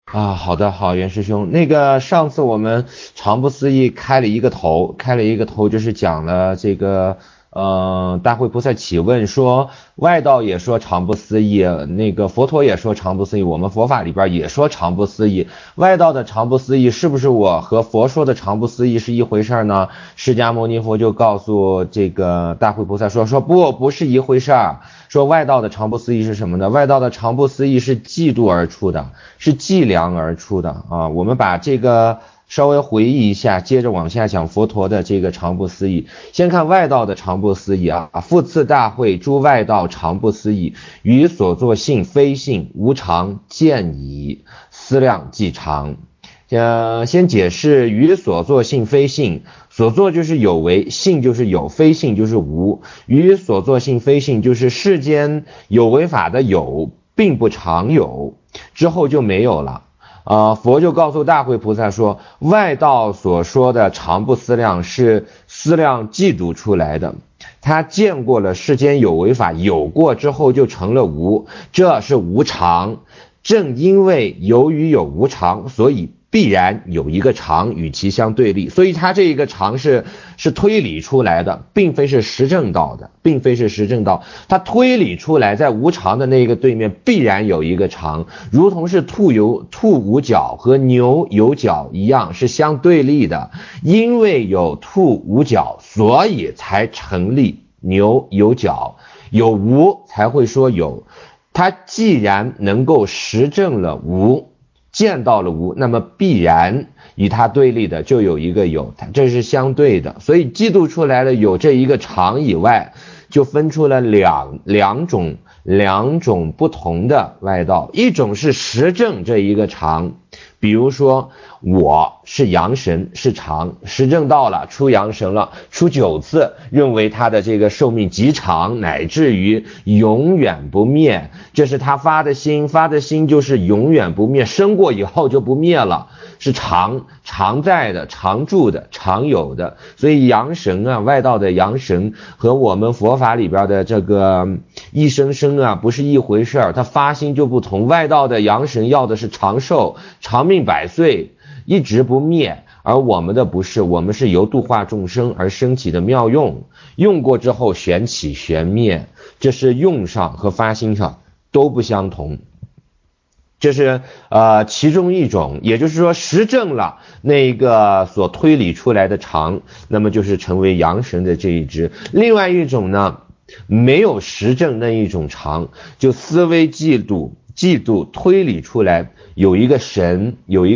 啊，好的，好，袁师兄，那个上次我们常不思议开了一个头，就是讲了这个，大会菩萨启问说，外道也说常不思议，那个佛陀也说常不思议，我们佛法里边也说常不思议，外道的常不思议是不是我和佛说的常不思议是一回事呢？释迦牟尼佛就告诉这个大会菩萨说不是一回事儿。说外道的常不思议是什么呢？外道的常不思议是嫉妒而出的，是计量而出的啊。我们把这个稍微回忆一下，接着往下讲佛陀的这个常不思议。先看外道的常不思议啊，复次大会诸外道常不思议，于所作性非性，无常见矣，思量即常。先解释于所作性非性，所作就是有为，性就是有，非性就是无。于所作性非性就是世间有为法的有，并不常有，之后就没有了。佛就告诉大慧菩萨说，外道所说的常不思量是思量嫉妒出来的，他见过了世间有为法，有过之后就成了无，这是无常。正因为由于有无常，所以必然有一个常与其相对立，所以它这一个常是推理出来的，并非是实证到的，并非是实证到，它推理出来，在无常的那个对面必然有一个常，如同是兔无角和牛有角一样，是相对立的。因为有兔无角，所以才成立牛有角，有无才会说有。它既然能够实证了无，见到了无，那么必然与它对立的就有一个有，这是相对的。所以嫉妒出来了有这一个常以外，就分出了两种不同的外道，一种是实证这一个常，比如说我是阳神是常，实证到了出阳神了，出9次，认为他的这个寿命极长，乃至于永远不灭，这是他发的心就是永远不灭，生过以后就不灭了，是常在的，常住的，常有的。所以阳神啊，外道的阳神和我们佛法里边的这个一生生啊不是一回事儿，他发心就不同。外道的阳神要的是长寿，长命百岁，一直不灭，而我们的不是，我们是由度化众生而升起的妙用，用过之后旋起旋灭，这是用上和发心上都不相同。这是其中一种，也就是说实证了那个所推理出来的常，那么就是成为阳神的这一支。另外一种呢，没有实证那一种常，就思维嫉妒推理出来有一个神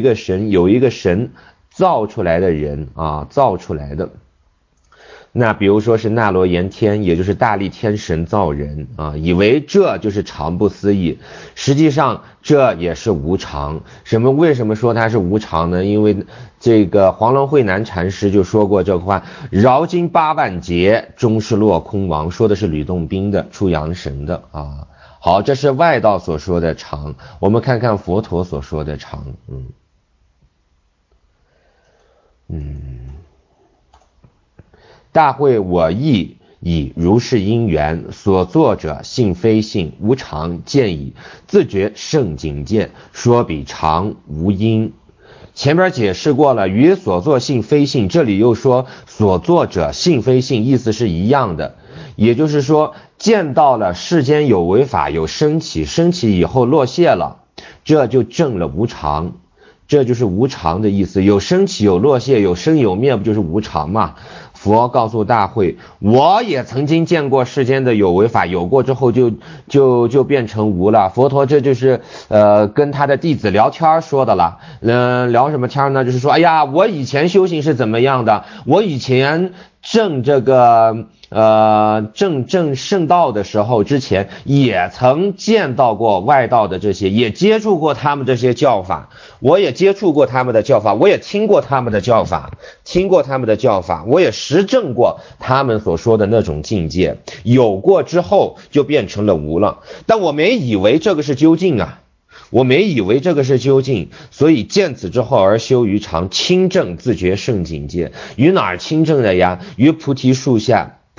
造出来的人啊，造出来的。那比如说是那罗延天，也就是大力天神造人啊，以为这就是常不思议，实际上这也是无常。为什么说它是无常呢？因为这个黄龙慧南禅师就说过这话，饶经8万劫，终是落空亡，说的是吕洞宾的出阳神的啊。好，这是外道所说的常，我们看看佛陀所说的常。大会我亦以如是因缘，所作者性非性，无常见矣，自觉圣境界，说彼常无因。前边解释过了，与所作性非性，这里又说所作者性非性，意思是一样的。也就是说，见到了世间有为法有升起，升起以后落谢了，这就证了无常，这就是无常的意思。有升起有落谢，有生有灭，不就是无常吗？佛告诉大会，我也曾经见过世间的有为法，有过之后就变成无了。佛陀这就是跟他的弟子聊天说的了。聊什么天呢？就是说，哎呀，我以前修行是怎么样的？我以前证这个证圣道的时候，之前也曾见到过外道的这些，也接触过他们这些教法，我也接触过他们的教法，我也听过他们的教法，我也实证过他们所说的那种境界，有过之后就变成了无了。但我没以为这个是究竟啊，所以见此之后而修于常，亲证自觉圣境界。于哪儿亲证的呀？于菩提树下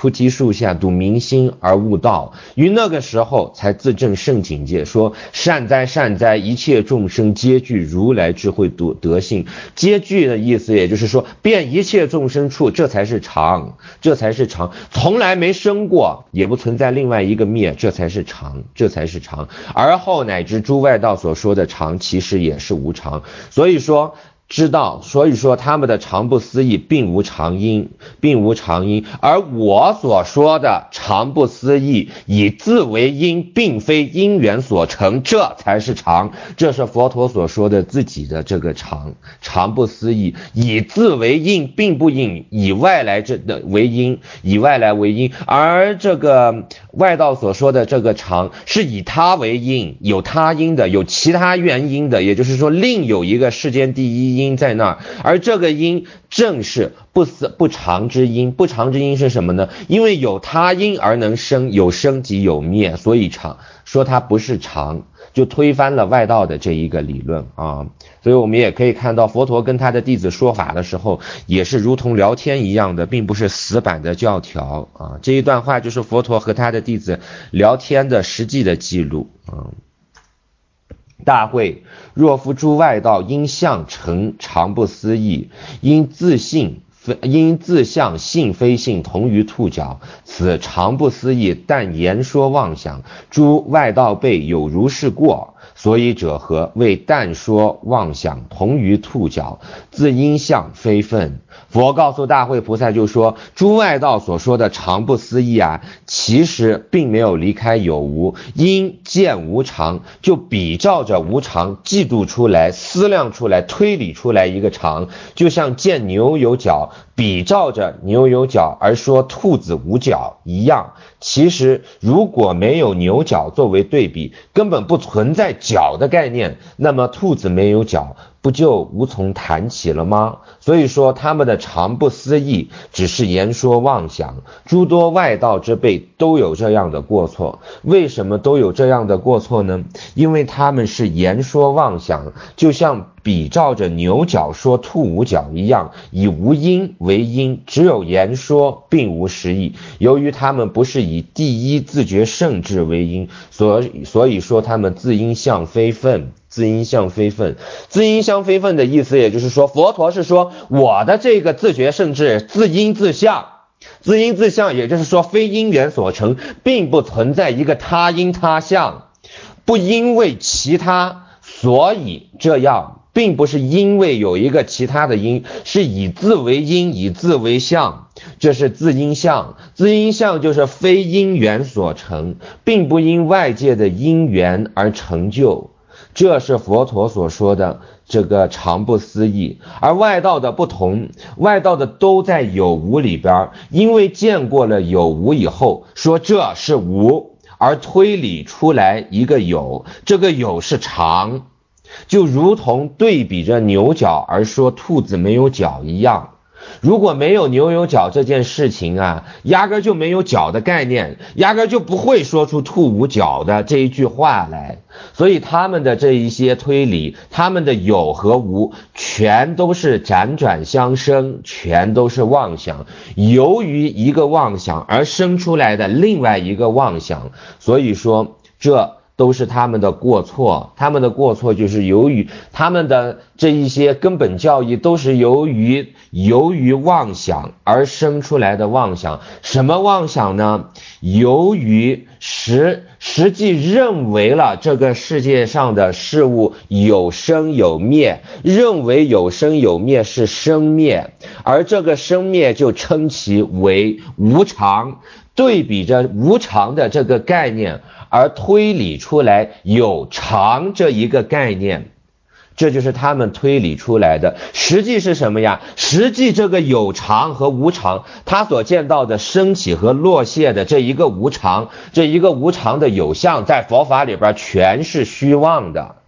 菩提树下，睹明星而悟道，于那个时候才自证圣境界，说善哉善哉，一切众生皆具如来智慧德性。皆具的意思也就是说遍一切众生处，这才是常，这才是常，从来没生过，也不存在另外一个灭，这才是常，这才是常。而后乃至诸外道所说的常，其实也是无常。所以说他们的常不思议并无常因，并无常因。而我所说的常不思议以自为因，并非因缘所成，这才是常。这是佛陀所说的自己的这个常不思议以自为因，并不以外来为因，以外来为因。而这个外道所说的这个常是以他为因，有他因的，有其他原因的，也就是说另有一个世间第一因在那儿，而这个因正是不常之因。不常之因是什么呢？因为有他因而能生，有生即有灭，所以说它不是常，就推翻了外道的这一个理论啊。所以我们也可以看到佛陀跟他的弟子说法的时候，也是如同聊天一样的，并不是死板的教条啊。这一段话就是佛陀和他的弟子聊天的实际的记录啊。大会，若夫诸外道因相成常不思议，因自相性非性同于兔角，此常不思议，但言说妄想，诸外道辈有如是过，所以者何？谓但说妄想同于兔角，自因相非分。佛告诉大会菩萨就说，诸外道所说的常不思议啊，其实并没有离开有无，因见无常，就比照着无常嫉妒出来，思量出来，推理出来一个常，就像见牛有角，比照着牛有角而说兔子无角一样。其实如果没有牛角作为对比，根本不存在角的概念，那么兔子没有角不就无从谈起了吗？所以说他们的常不思议只是言说妄想，诸多外道之辈都有这样的过错。为什么都有这样的过错呢？因为他们是言说妄想，就像比照着牛角说兔无角一样，以无因为因，只有言说并无实义。由于他们不是以第一自觉圣智为因，所以说他们自因相非分。自因相非分，自因相非分的意思也就是说，佛陀是说我的这个自觉圣智自因自相，自因自相也就是说非因缘所成，并不存在一个他因他相，不因为其他所以这样，并不是因为有一个其他的因，是以自为因，以自为相，这是自因相。自因相就是非因缘所成，并不因外界的因缘而成就，这是佛陀所说的这个常不思议。而外道的不同，外道的都在有无里边，因为见过了有无以后，说这是无，而推理出来一个有，这个有是常，就如同对比着牛角而说兔子没有角一样。如果没有牛有角这件事情啊，压根就没有角的概念，压根就不会说出兔无角的这一句话来。所以他们的这一些推理，他们的有和无全都是辗转相生，全都是妄想，由于一个妄想而生出来的另外一个妄想。所以说这都是他们的过错，他们的过错就是由于他们的这一些根本教义都是由于妄想而生出来的妄想。什么妄想呢？由于实际认为了这个世界上的事物有生有灭，认为有生有灭是生灭，而这个生灭就称其为无常，对比着无常的这个概念而推理出来有常这一个概念，这就是他们推理出来的。实际是什么呀？实际这个有常和无常，他所见到的升起和落谢的这一个无常，这一个无常的有相，在佛法里边全是虚妄的，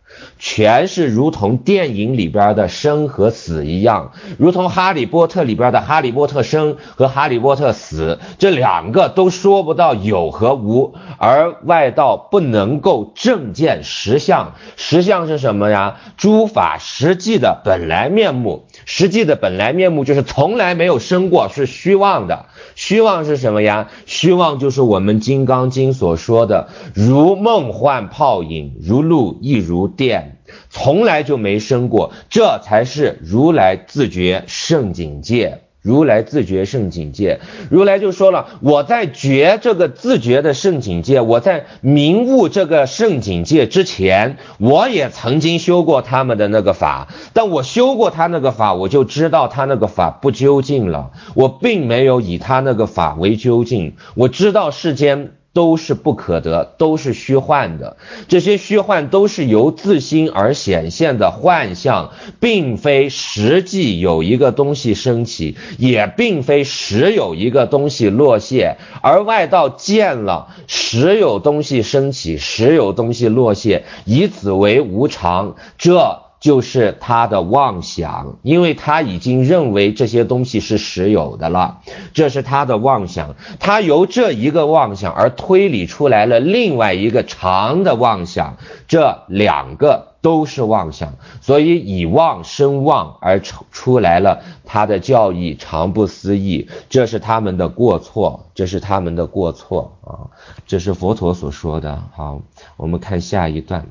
全是如同电影里边的生和死一样，如同哈利波特里边的哈利波特生和哈利波特死，这两个都说不到有和无，而外道不能够正见实相。实相是什么呀？诸法实际的本来面目，实际的本来面目就是从来没有生过，是虚妄的。虚妄是什么呀？虚妄就是我们金刚经所说的如梦幻泡影，如露亦如电，从来就没生过，这才是如来自觉圣境界。如来自觉圣境界，如来就说了，我在觉这个自觉的圣境界，我在明悟这个圣境界之前，我也曾经修过他们的那个法，但我修过他那个法，我就知道他那个法不究竟了，我并没有以他那个法为究竟，我知道世间都是不可得，都是虚幻的，这些虚幻都是由自心而显现的幻象，并非实际有一个东西升起，也并非实有一个东西落谢，而外道见了实有东西升起，实有东西落谢，以此为无常，这就是他的妄想，因为他已经认为这些东西是实有的了，这是他的妄想，他由这一个妄想而推理出来了另外一个常的妄想，这两个都是妄想，所以以妄生妄而出来了他的教义常不思议，这是他们的过错，这是他们的过错啊，这是佛陀所说的。好，我们看下一段。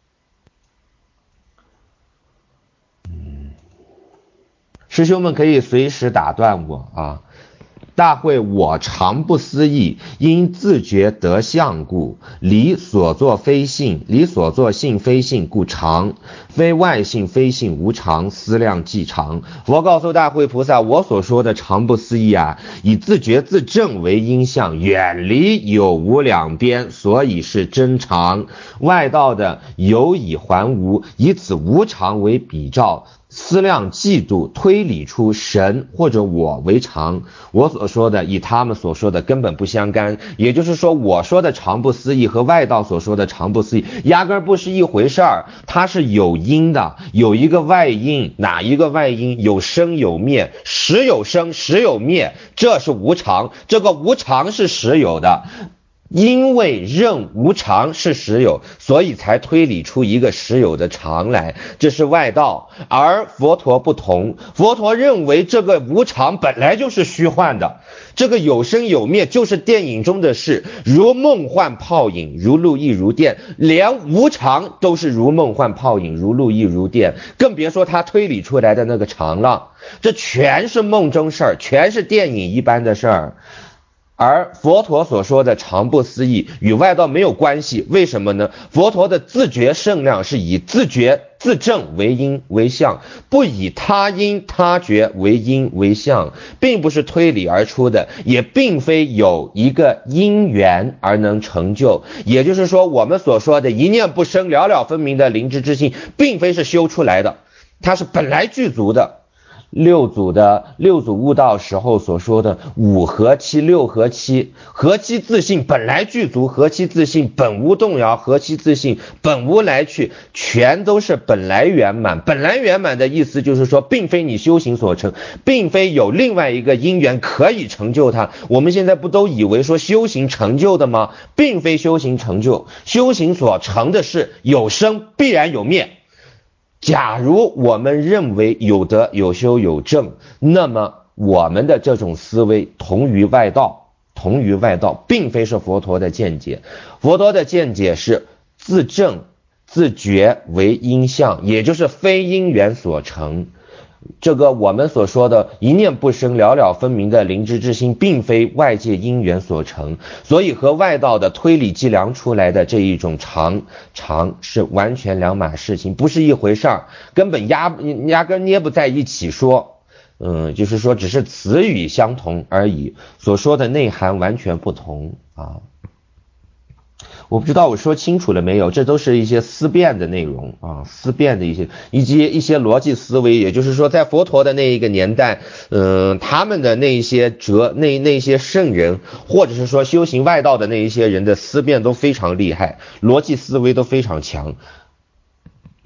师兄们可以随时打断我啊！大会我常不思议，因自觉得相故，理所作非性，理所作性非性故常，非外性非性无常，思量即常。佛告诉大会菩萨，我所说的常不思议啊，以自觉自证为因相，远离有无两边，所以是真常。外道的有以还无，以此无常为比照，思量嫉妒推理出神或者我为常，我所说的以他们所说的根本不相干，也就是说我说的常不思议和外道所说的常不思议压根不是一回事儿，它是有因的，有一个外因，哪一个外因？有生有灭，时有生时有灭，这是无常，这个无常是实有的，因为认无常是实有，所以才推理出一个实有的常来，这是外道。而佛陀不同，佛陀认为这个无常本来就是虚幻的，这个有生有灭就是电影中的事，如梦幻泡影，如露亦如电，连无常都是如梦幻泡影，如露亦如电，更别说他推理出来的那个常了，这全是梦中事儿，全是电影一般的事儿。而佛陀所说的常不思议与外道没有关系，为什么呢？佛陀的自觉圣量是以自觉自证为因为相，不以他因他觉为因为相，并不是推理而出的，也并非有一个因缘而能成就。也就是说，我们所说的一念不生了了分明的灵知之心，并非是修出来的，它是本来具足的。六祖悟道时候所说的五合七六合七，合七自性本来具足，合七自性本无动摇，合七自性本无来去，全都是本来圆满。本来圆满的意思就是说，并非你修行所成，并非有另外一个因缘可以成就它。我们现在不都以为说修行成就的吗？并非修行成就，修行所成的是有生必然有灭。假如我们认为有德有修有正，那么我们的这种思维同于外道，并非是佛陀的见解。佛陀的见解是自证自觉为因相，也就是非因缘所成。这个我们所说的一念不生了了分明的灵知之心，并非外界因缘所成，所以和外道的推理计量出来的这一种常是完全两码事情，不是一回事儿，根本压根捏不在一起说。就是说只是词语相同而已，所说的内涵完全不同啊。我不知道我说清楚了没有，这都是一些思辨的内容啊，思辨的一些逻辑思维，也就是说在佛陀的那一个年代，他们的那一些那些圣人，或者是说修行外道的那一些人的思辨都非常厉害，逻辑思维都非常强。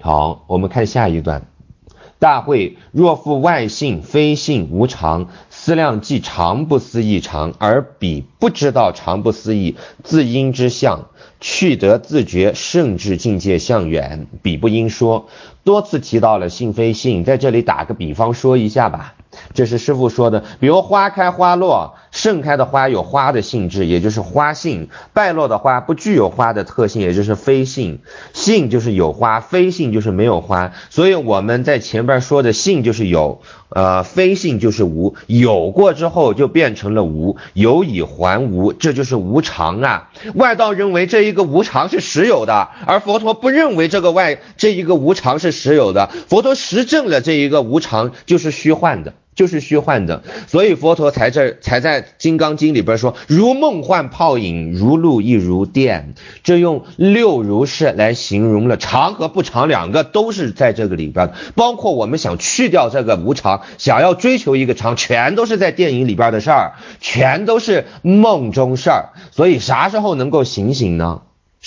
好，我们看下一段。大会若复外性非性无常，思量即常不思议常，而彼不知道常不思议自因之相，去得自觉圣智境界相远，彼不应说。多次提到了性非性，在这里打个比方说一下吧。这是师父说的，比如花开花落，盛开的花有花的性质，也就是花性；败落的花不具有花的特性，也就是非性。性就是有花，非性就是没有花。所以我们在前边说的性就是有，非性就是无，有过之后就变成了无，有以还无，这就是无常啊。外道认为这一个无常是实有的，而佛陀不认为这一个无常是实有的，佛陀实证了这一个无常就是虚幻的。所以佛陀才在金刚经里边说，如梦幻泡影，如露亦如电，这用六如是来形容了常和不常两个都是在这个里边的，包括我们想去掉这个无常，想要追求一个常，全都是在电影里边的事儿，全都是梦中事儿。所以啥时候能够醒醒呢？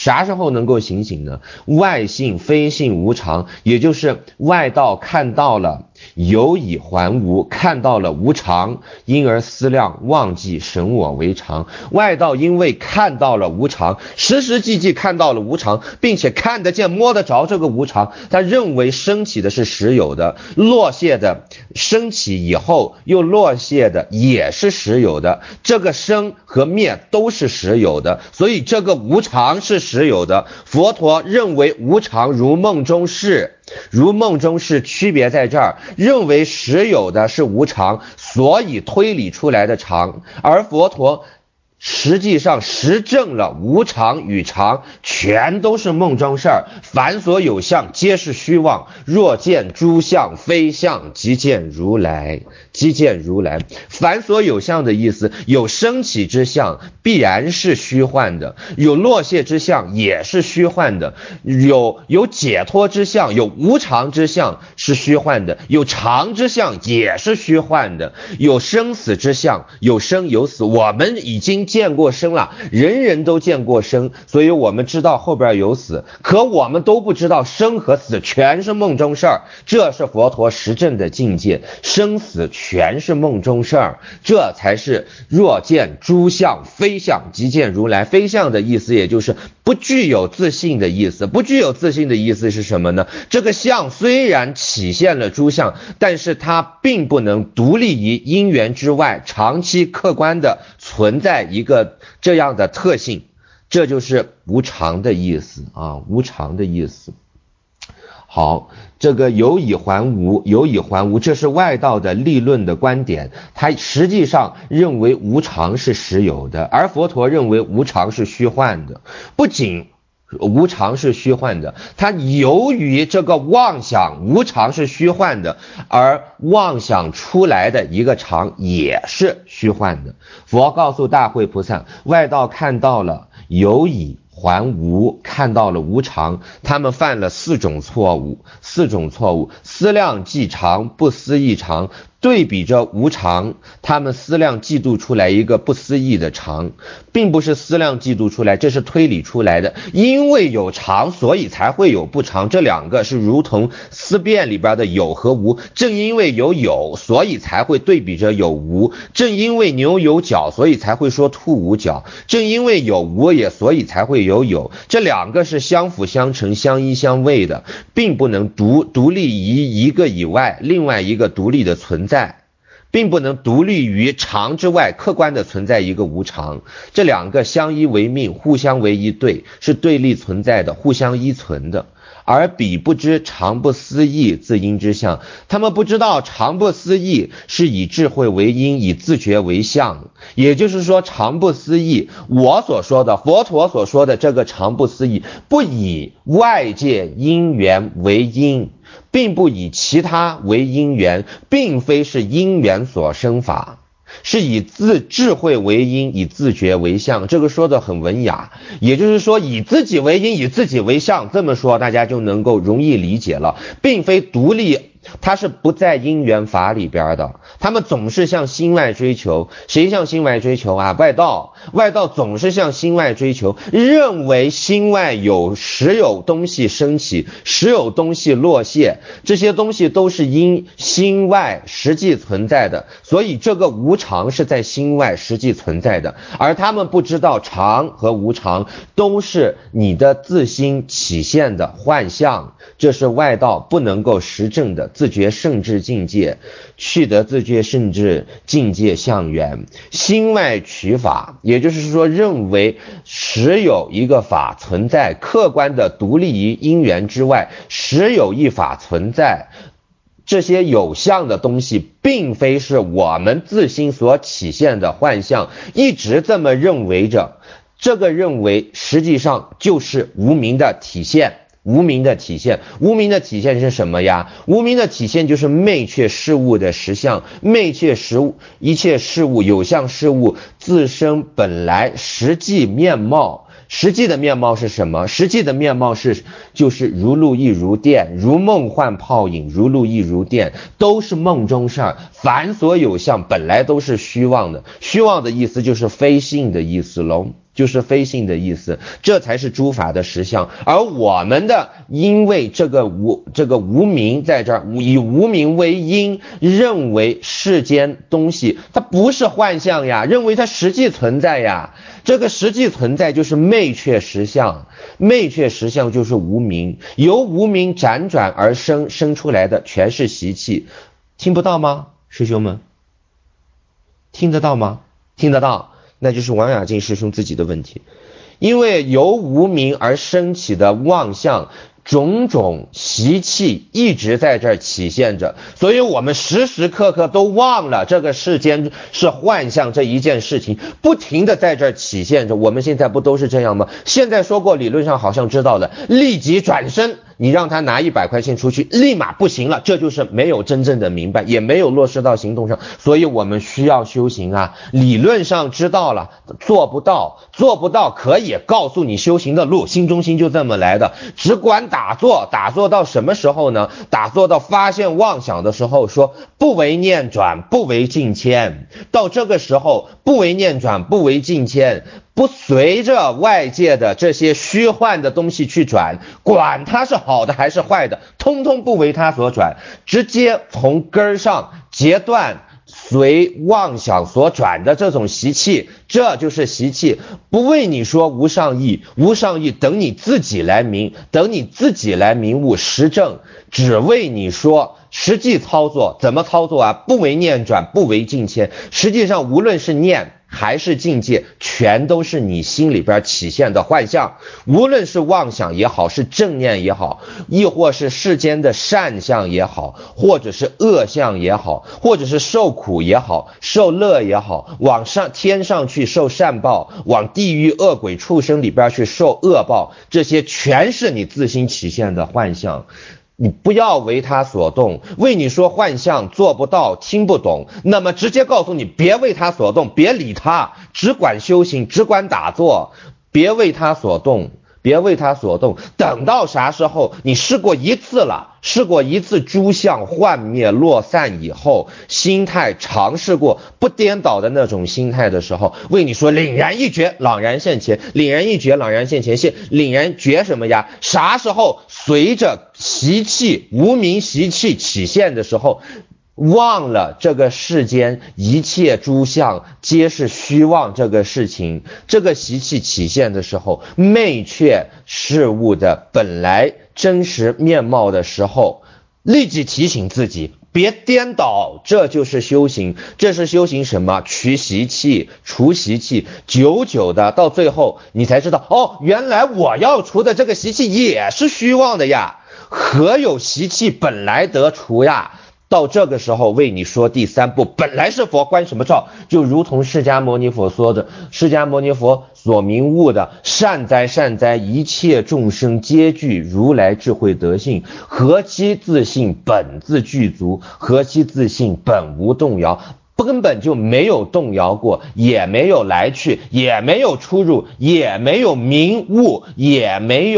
外性非性无常，也就是外道看到了有以还无，看到了无常，因而思量忘记神我为常。外道因为看到了无常，实实际际看到了无常，并且看得见摸得着这个无常，他认为升起的是实有的，落谢的升起以后又落谢的也是实有的，这个生和灭都是实有的，所以这个无常是实有的。佛陀认为无常如梦中事，区别在这儿，认为实有的是无常，所以推理出来的常，而佛陀实际上实证了无常与常全都是梦中事儿，凡所有相皆是虚妄，若见诸相非相，即见如来。凡所有相的意思，有升起之相必然是虚幻的，有落谢之相也是虚幻的，有解脱之相，有无常之相是虚幻的，有常之相也是虚幻的，有生死之相，有生有死，我们已经见过生了，人人都见过生，所以我们知道后边有死，可我们都不知道生和死全是梦中事儿，这是佛陀实证的境界，生死全是梦中事儿，这才是若见诸相非相，即见如来。非相的意思也就是不具有自性的意思，不具有自性的意思是什么呢？这个相虽然起现了诸相，但是它并不能独立于因缘之外，长期客观的存在一个这样的特性，这就是无常的意思啊，无常的意思。好，这个有以还无，这是外道的立论的观点，他实际上认为无常是实有的，而佛陀认为无常是虚幻的。不仅无常是虚幻的，他由于这个妄想无常是虚幻的，而妄想出来的一个常也是虚幻的。佛告诉大慧菩萨，外道看到了有以还无，看到了无常，他们犯了四种错误。思量即常，不思议常。对比着无常，他们思量嫉妒出来一个不思议的常，并不是思量嫉妒出来，这是推理出来的。因为有常，所以才会有不常，这两个是如同思辨里边的有和无。正因为有，所以才会对比着有无。正因为牛有角，所以才会说兔无角。正因为有无也，所以才会有。这两个是相辅相成、相依相偎的，并不能独立于一个以外，另外一个独立的存在。并不能独立于常之外，客观的存在一个无常，这两个相依为命，互相为一对，是对立存在的，互相依存的。而彼不知常不思议自因之相，他们不知道常不思议是以智慧为因，以自觉为相。也就是说，常不思议，我所说的佛陀所说的这个常不思议，不以外界因缘为因，并不以其他为因缘，并非是因缘所生法，是以智慧为因，以自觉为相。这个说的很文雅，也就是说以自己为因，以自己为相，这么说大家就能够容易理解了，并非独立它是不在因缘法里边的，他们总是向心外追求。谁向心外追求啊？外道总是向心外追求，认为心外时有东西升起，时有东西落谢，这些东西都是因心外实际存在的，所以这个无常是在心外实际存在的，而他们不知道常和无常都是你的自心起现的幻象，这是外道不能够实证的自觉圣智境界，去得自觉圣智境界相缘。心外取法，也就是说认为实有一个法存在，客观的独立于因缘之外，实有一法存在，这些有相的东西并非是我们自心所起现的幻象，一直这么认为着，这个认为实际上就是无明的体现。无明的体现是什么呀？无明的体现就是昧却事物的实相，昧却一切事物有相事物自身本来实际面貌。实际的面貌是什么？实际的面貌就是如露亦如电，如梦幻泡影，如露亦如电，都是梦中事儿。凡所有相本来都是虚妄的，虚妄的意思就是非性的意思喽，就是非性的意思，这才是诸法的实相。而我们的因为这个无明在这儿，以无明为因，认为世间东西它不是幻象呀，认为它实际存在呀。这个实际存在就是昧却实相，昧却实相就是无明，由无明辗转而生出来的全是习气。听不到吗，师兄们？听得到吗？听得到，那就是王雅静师兄自己的问题。因为由无明而升起的妄象，种种习气一直在这儿起现着，所以我们时时刻刻都忘了这个世间是幻象这一件事情，不停的在这儿起现着。我们现在不都是这样吗？现在说过理论上好像知道了，立即转身，你让他拿100块钱出去，立马不行了，这就是没有真正的明白，也没有落实到行动上。所以我们需要修行啊，理论上知道了，做不到可以告诉你修行的路，心中心就这么来的，只管打坐到什么时候呢？打坐到发现妄想的时候，说不为念转，不为境迁。到这个时候，不为念转，不为境迁，不随着外界的这些虚幻的东西去转，管它是好的还是坏的，通通不为它所转，直接从根上截断随妄想所转的这种习气，这就是习气。不为你说无上义，无上义等你自己来明悟实证，只为你说实际操作。怎么操作啊？不为念转，不为境迁。实际上无论是念还是境界，全都是你心里边起现的幻象，无论是妄想也好，是正念也好，亦或是世间的善相也好，或者是恶相也好，或者是受苦也好，受乐也好，往上天上去受善报，往地狱恶鬼畜生里边去受恶报，这些全是你自心起现的幻象。你不要为他所动，为你说幻象做不到听不懂，那么直接告诉你别为他所动，别理他，只管修行，只管打坐，别为他所动，别为他所动。等到啥时候你试过一次了，试过一次诸相幻灭落散以后，心态尝试过不颠倒的那种心态的时候，为你说凛然一觉朗然现前，凛然一觉朗然现前，凛然觉什么呀？啥时候随着习气无明习气起现的时候，忘了这个世间一切诸相皆是虚妄这个事情，这个习气起现的时候，昧却事物的本来真实面貌的时候，立即提醒自己别颠倒，这就是修行。这是修行什么？除习气，久久的到最后你才知道，哦，原来我要除的这个习气也是虚妄的呀，何有习气本来得除呀？到这个时候为你说第三步，本来是佛，关什么照？就如同释迦牟尼佛说的，释迦牟尼佛所明悟的，善哉善哉，一切众生皆具如来智慧德性，何其自信本自具足，何其自信本无动摇，根本就没有动摇过，也没有来去，也没有出入，也没有明悟，也没有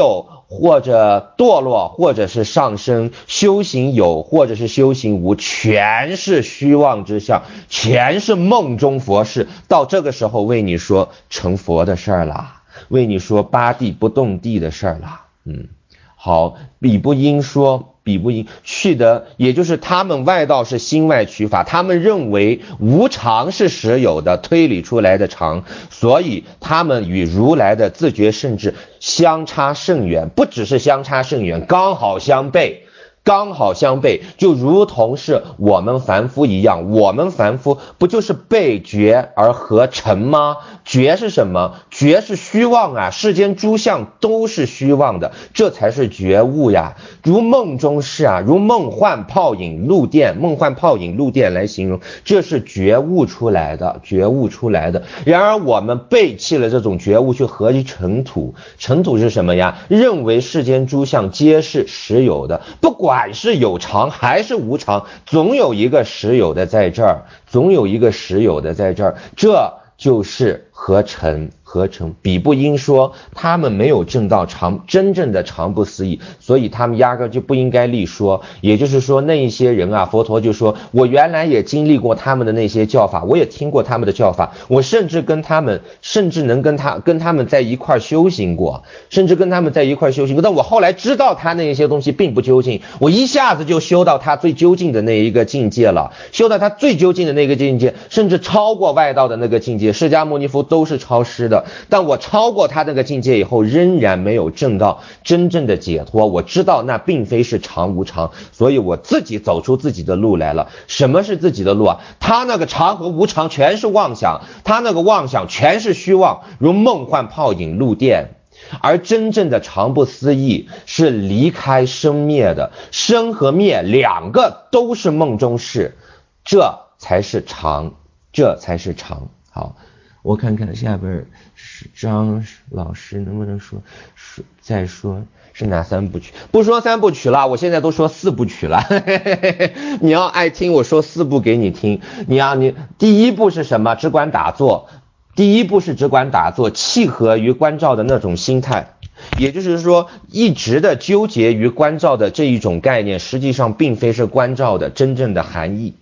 或者堕落，或者是上升，修行有或者是修行无，全是虚妄之相，全是梦中佛事。到这个时候为你说成佛的事儿啦，为你说八地不动地的事儿啦。好，彼不应说，彼不应去的，也就是他们外道是心外取法，他们认为无常是实有的，推理出来的常，所以他们与如来的自觉圣智相差甚远，不只是相差甚远，刚好相悖。刚好相悖，就如同是我们凡夫一样，我们凡夫不就是被觉而合成吗？觉是什么？觉是虚妄啊，世间诸相都是虚妄的，这才是觉悟呀。如梦中事啊，如梦幻泡影露电，梦幻泡影露电来形容，这是觉悟出来的，觉悟出来的。然而我们背弃了这种觉悟，去合于尘土。尘土是什么呀？认为世间诸相皆是实有的，不管是有常还是无常，总有一个实有的在这儿，总有一个实有的在这儿，这就是合成。彼不应说，他们没有证到真正的常不思议，所以他们压根就不应该立说。也就是说那一些人啊，佛陀就说，我原来也经历过他们的那些教法，我也听过他们的教法，我甚至能跟他们在一块修行过，但我后来知道他那些东西并不究竟，我一下子就修到他最究竟的那一个境界了，修到他最究竟的那个境界，甚至超过外道的那个境界，释迦牟尼佛都是超师的，但我超过他那个境界以后，仍然没有证到真正的解脱。我知道那并非是常无常，所以我自己走出自己的路来了。什么是自己的路啊？他那个常和无常全是妄想，他那个妄想全是虚妄，如梦幻泡影露电。而真正的常不思议是离开生灭的，生和灭两个都是梦中事，这才是常。好，我看看下边张老师能不能再说是哪三部曲？不说三部曲了，我现在都说四部曲了。你要爱听我说四部给你听。你第一部是什么？只管打坐。第一步是只管打坐，契合于观照的那种心态，也就是说一直的纠结于观照的这一种概念，实际上并非是观照的真正的含义，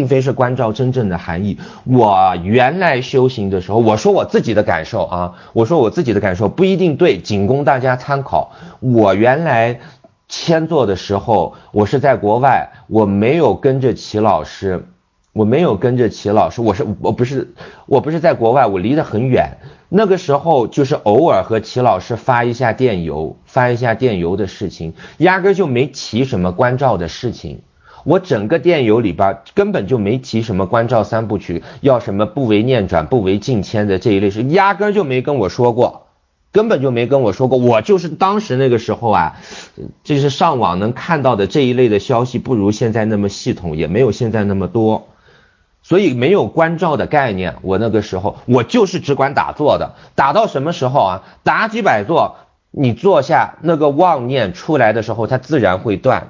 我原来修行的时候，我说我自己的感受不一定对，仅供大家参考。我原来签座的时候，我是在国外，我没有跟着齐老师，我不是在国外，我离得很远。那个时候就是偶尔和齐老师发一下电邮的事情，压根就没提什么观照的事情。我整个电邮里边根本就没提什么观照三部曲，要什么不为念转不为境迁的这一类事，压根就没跟我说过，我就是当时那个时候啊，就是上网能看到的这一类的消息不如现在那么系统，也没有现在那么多，所以没有观照的概念。我那个时候我就是只管打坐的，打到什么时候啊？打几百坐，你坐下那个妄念出来的时候，它自然会断，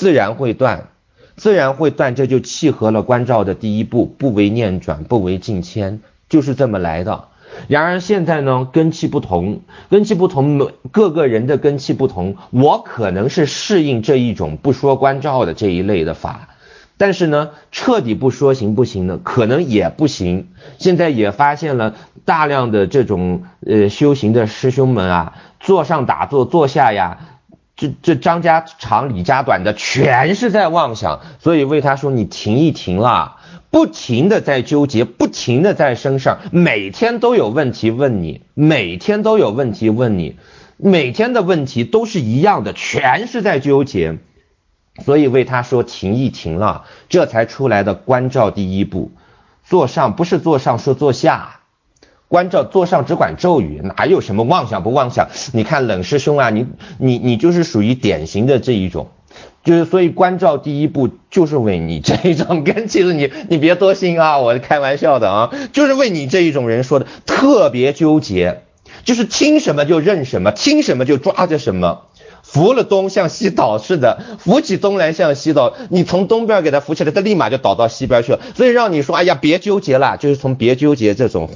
这就契合了观照的第一步，不为念转不为境迁，就是这么来的。然而现在呢，根器不同，各个人的根器不同，我可能是适应这一种不说观照的这一类的法，但是呢，彻底不说行不行呢？可能也不行。现在也发现了大量的这种修行的师兄们啊，坐上打坐，坐下呀，这张家长李家短的全是在妄想，所以为他说你停一停啦，不停的在纠结，不停的在身上，每天都有问题问你，每天的问题都是一样的，全是在纠结。所以为他说停一停了，这才出来的观照第一步。坐上不是坐上，说坐下。观照坐上只管咒语，哪有什么妄想不妄想？你看冷师兄啊，你就是属于典型的这一种，就是所以观照第一步就是为你这一种根，其实你别多心啊，我开玩笑的啊，就是为你这一种人说的，特别纠结，就是听什么就认什么，听什么就抓着什么。扶了东像西倒似的，扶起东来像西倒，你从东边给他扶起来，他立马就倒到西边去了。所以让你说哎呀别纠结了，就是从别纠结这种话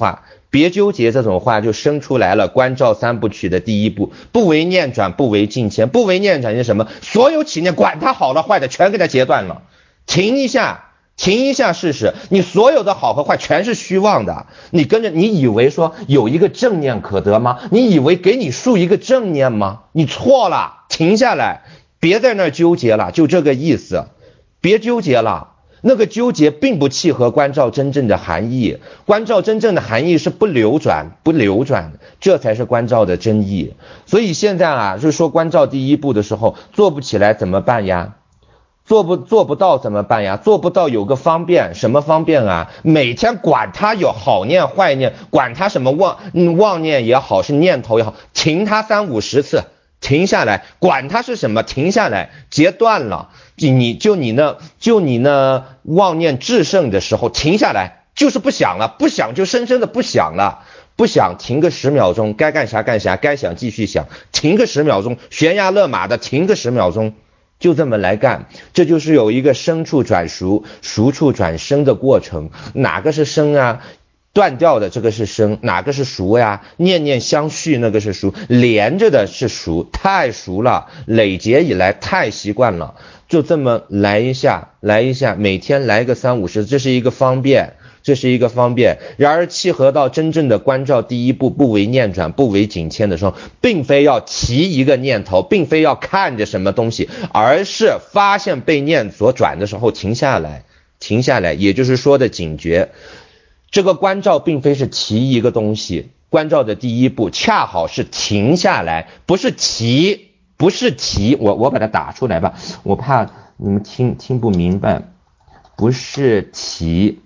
别纠结这种话就生出来了关照三部曲的第一步，不为念转，不为境迁。不为念转是什么？所有起念管它好了坏的全给它截断了，停一下试试，你所有的好和坏全是虚妄的。你跟着，你以为说有一个正念可得吗？你以为给你树一个正念吗？你错了，停下来，别在那儿纠结了，就这个意思，别纠结了。那个纠结并不契合关照真正的含义，关照真正的含义是不流转，这才是关照的真意。所以现在啊，就是说关照第一步的时候做不起来怎么办呀？做不到怎么办呀？做不到有个方便，什么方便啊？每天管它有好念坏念，管它什么妄念也好，是念头也好，停它30-50次，停下来，管它是什么，停下来，截断了。你那妄念制胜的时候，停下来，就是不想了，不想就深深的不想了，不想停个10秒钟，该干啥干啥，该想继续想，停个10秒钟，悬崖勒马的停个10秒钟，就这么来干。这就是有一个生处转熟，熟处转生的过程。哪个是生啊？断掉的这个是生，哪个是熟呀？念念相续那个是熟，连着的是熟，太熟了，累劫以来太习惯了，就这么来一下，每天来个30-50，这是一个方便。然而契合到真正的关照第一步，不为念转，不为境迁的时候，并非要提一个念头，并非要看着什么东西，而是发现被念所转的时候停下来，也就是说的警觉。这个关照并非是提一个东西，关照的第一步恰好是停下来，不是提，我把它打出来吧，我怕你们听不明白，不是提，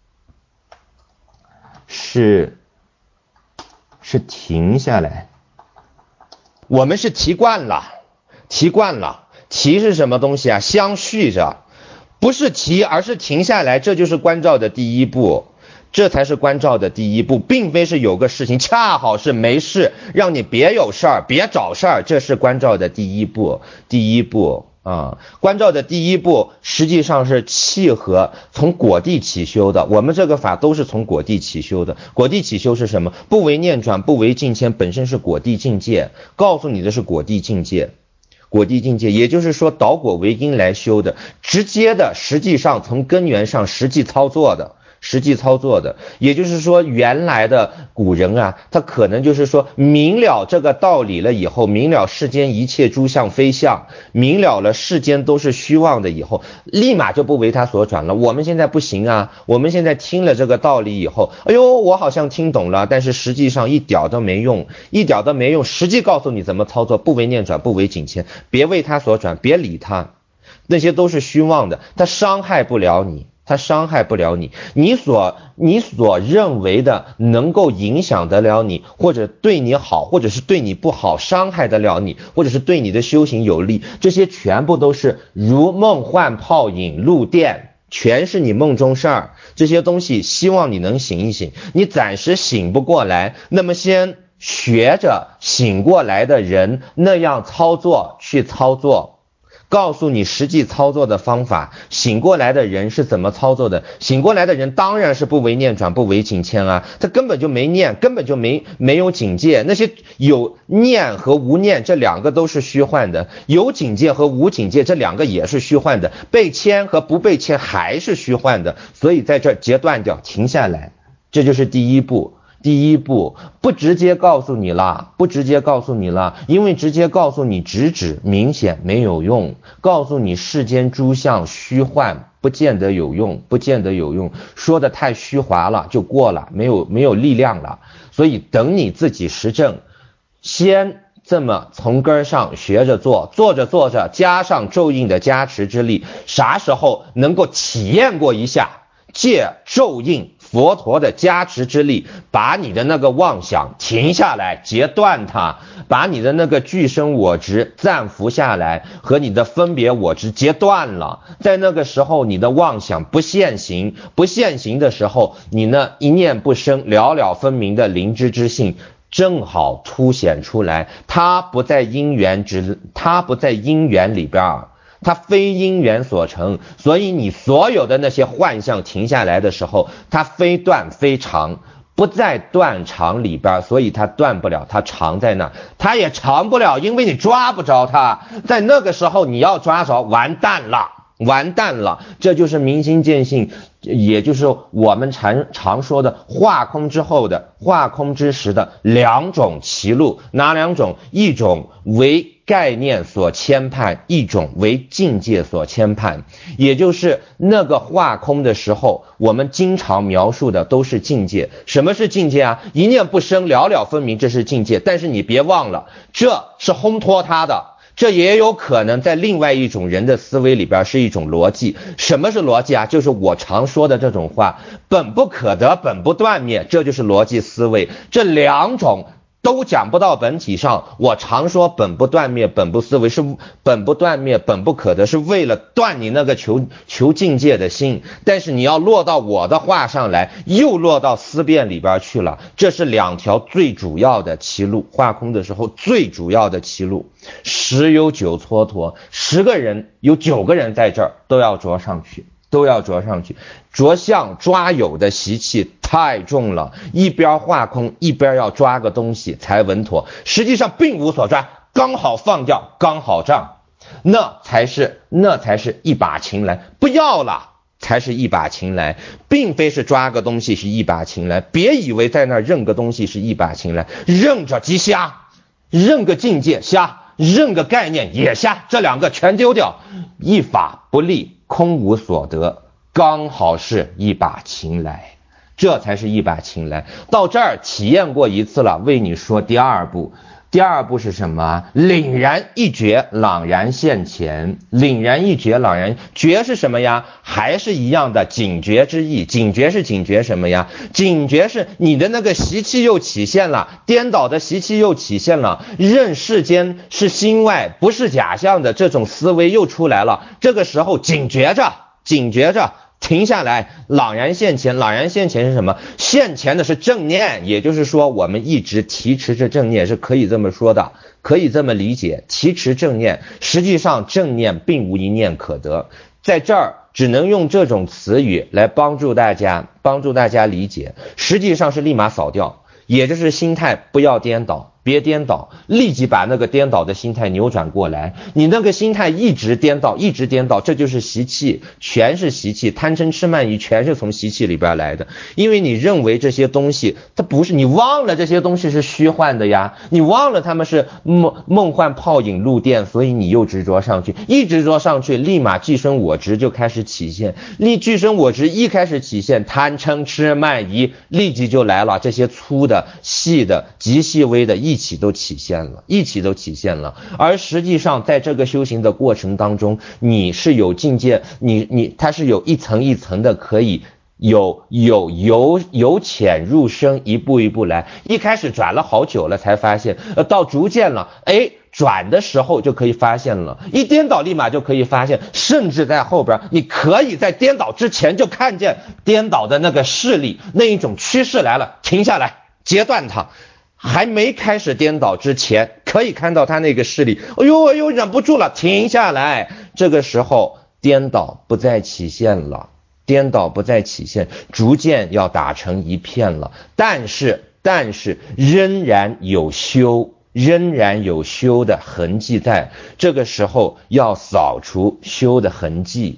是停下来。我们是提惯了，提是什么东西啊？相续着，不是提，而是停下来，这就是关照的第一步。这才是关照的第一步，并非是有个事情恰好是没事，让你别有事儿，别找事儿，这是关照的第一步。关照的第一步实际上是契合从果地起修的，我们这个法都是从果地起修的。果地起修是什么？不为念转，不为境迁，本身是果地境界，告诉你的是果地境界，也就是说导果为因来修的，直接的，实际上从根源上实际操作的，也就是说原来的古人啊，他可能就是说明了这个道理了以后，明了世间一切诸相非相，明了了世间都是虚妄的以后，立马就不为他所转了。我们现在不行啊，我们现在听了这个道理以后，哎呦，我好像听懂了，但是实际上一点都没用，实际告诉你怎么操作，不为念转，不为境迁，别为他所转，别理他，那些都是虚妄的，他伤害不了你，你所认为的能够影响得了你，或者对你好，或者是对你不好，伤害得了你，或者是对你的修行有利，这些全部都是如梦幻泡影露电，全是你梦中事儿。这些东西希望你能醒一醒，你暂时醒不过来，那么先学着醒过来的人那样去操作，告诉你实际操作的方法。醒过来的人是怎么操作的？醒过来的人当然是不为念转，不为境迁啊，他根本就没念，根本就没有警戒。那些有念和无念这两个都是虚幻的，有警戒和无警戒这两个也是虚幻的，被牵和不被牵还是虚幻的。所以在这截断掉，停下来，这就是第一步。不直接告诉你了，因为直接告诉你直指明显没有用，告诉你世间诸相虚幻不见得有用，说的太虚华了就过了，没有力量了。所以等你自己实证，先这么从根上学着做着加上咒印的加持之力，啥时候能够体验过一下，借咒印佛陀的加持之力，把你的那个妄想停下来，截断它，把你的那个具身我执暂伏下来，和你的分别我执截断了。在那个时候，你的妄想不现行的时候，你那一念不生了了分明的灵知之性正好凸显出来。它不在因缘里边，它非因缘所成，所以你所有的那些幻象停下来的时候，它非断非常， 不在断肠里边，所以它断不了，它藏在那，它也藏不了，因为你抓不着它。在那个时候你要抓着，完蛋了，完蛋了。这就是明心见性，也就是我们常说的化空之后的化空之时的两种歧路。哪两种？一种为概念所牵绊，一种为境界所牵绊。也就是那个化空的时候，我们经常描述的都是境界。什么是境界啊？一念不生，了了分明，这是境界。但是你别忘了，这是烘托它的，这也有可能在另外一种人的思维里边是一种逻辑。什么是逻辑啊？就是我常说的这种话，本不可得，本不断灭，这就是逻辑思维。这两种都讲不到本体上。我常说本不断灭，本不思维，是本不断灭，本不可得，是为了断你那个求境界的心。但是你要落到我的话上来，又落到思辨里边去了。这是两条最主要的歧路，化空的时候最主要的歧路。十有九蹉跎，10个人有9个人在这儿都要着上去，都要着上去。着相抓有的习气太重了，一边化空一边要抓个东西才稳妥，实际上并无所抓，刚好放掉，刚好账，那才是一把琴来，不要了才是一把琴来，并非是抓个东西是一把琴来。别以为在那认个东西是一把琴来，认着即瞎，认个境界瞎，认个概念也瞎，这两个全丢掉，一法不立，空无所得，刚好是一把琴来，这才是一把琴来。到这儿体验过一次了，为你说第二步。第二步是什么？凛然一觉，朗然现前。凛然一觉，朗然觉是什么呀？还是一样的警觉之意。警觉是警觉什么呀？警觉是你的那个习气又起现了，颠倒的习气又起现了，认世间是心外不是假象的这种思维又出来了。这个时候警觉着，警觉着，停下来，朗然现前。朗然现前是什么？现前的是正念，也就是说我们一直提持着正念，是可以这么说的，可以这么理解，提持正念。实际上正念并无一念可得，在这儿只能用这种词语来帮助大家理解，实际上是立马扫掉，也就是心态不要颠倒，别颠倒，立即把那个颠倒的心态扭转过来。你那个心态一直颠倒，这就是习气，全是习气，贪嗔痴慢疑全是从习气里边来的。因为你认为这些东西它不是，你忘了这些东西是虚幻的呀，你忘了他们是梦幻泡影露电，所以你又执着上去，一执着上去，立马具身我执就开始起现，具身我执一开始起现，贪嗔痴慢疑立即就来了，这些粗的细的极细微的一起都起现了。而实际上在这个修行的过程当中，你是有境界，它是有一层一层的，可以由浅入深，一步一步来。一开始转了好久了才发现，到逐渐了，转的时候就可以发现了，一颠倒立马就可以发现，甚至在后边你可以在颠倒之前就看见颠倒的那个势力，那一种趋势来了，停下来截断它。还没开始颠倒之前可以看到他那个势力，哎呦忍不住了，停下来。这个时候颠倒不再起现了，逐渐要打成一片了。但是仍然有修的痕迹在，这个时候要扫除修的痕迹，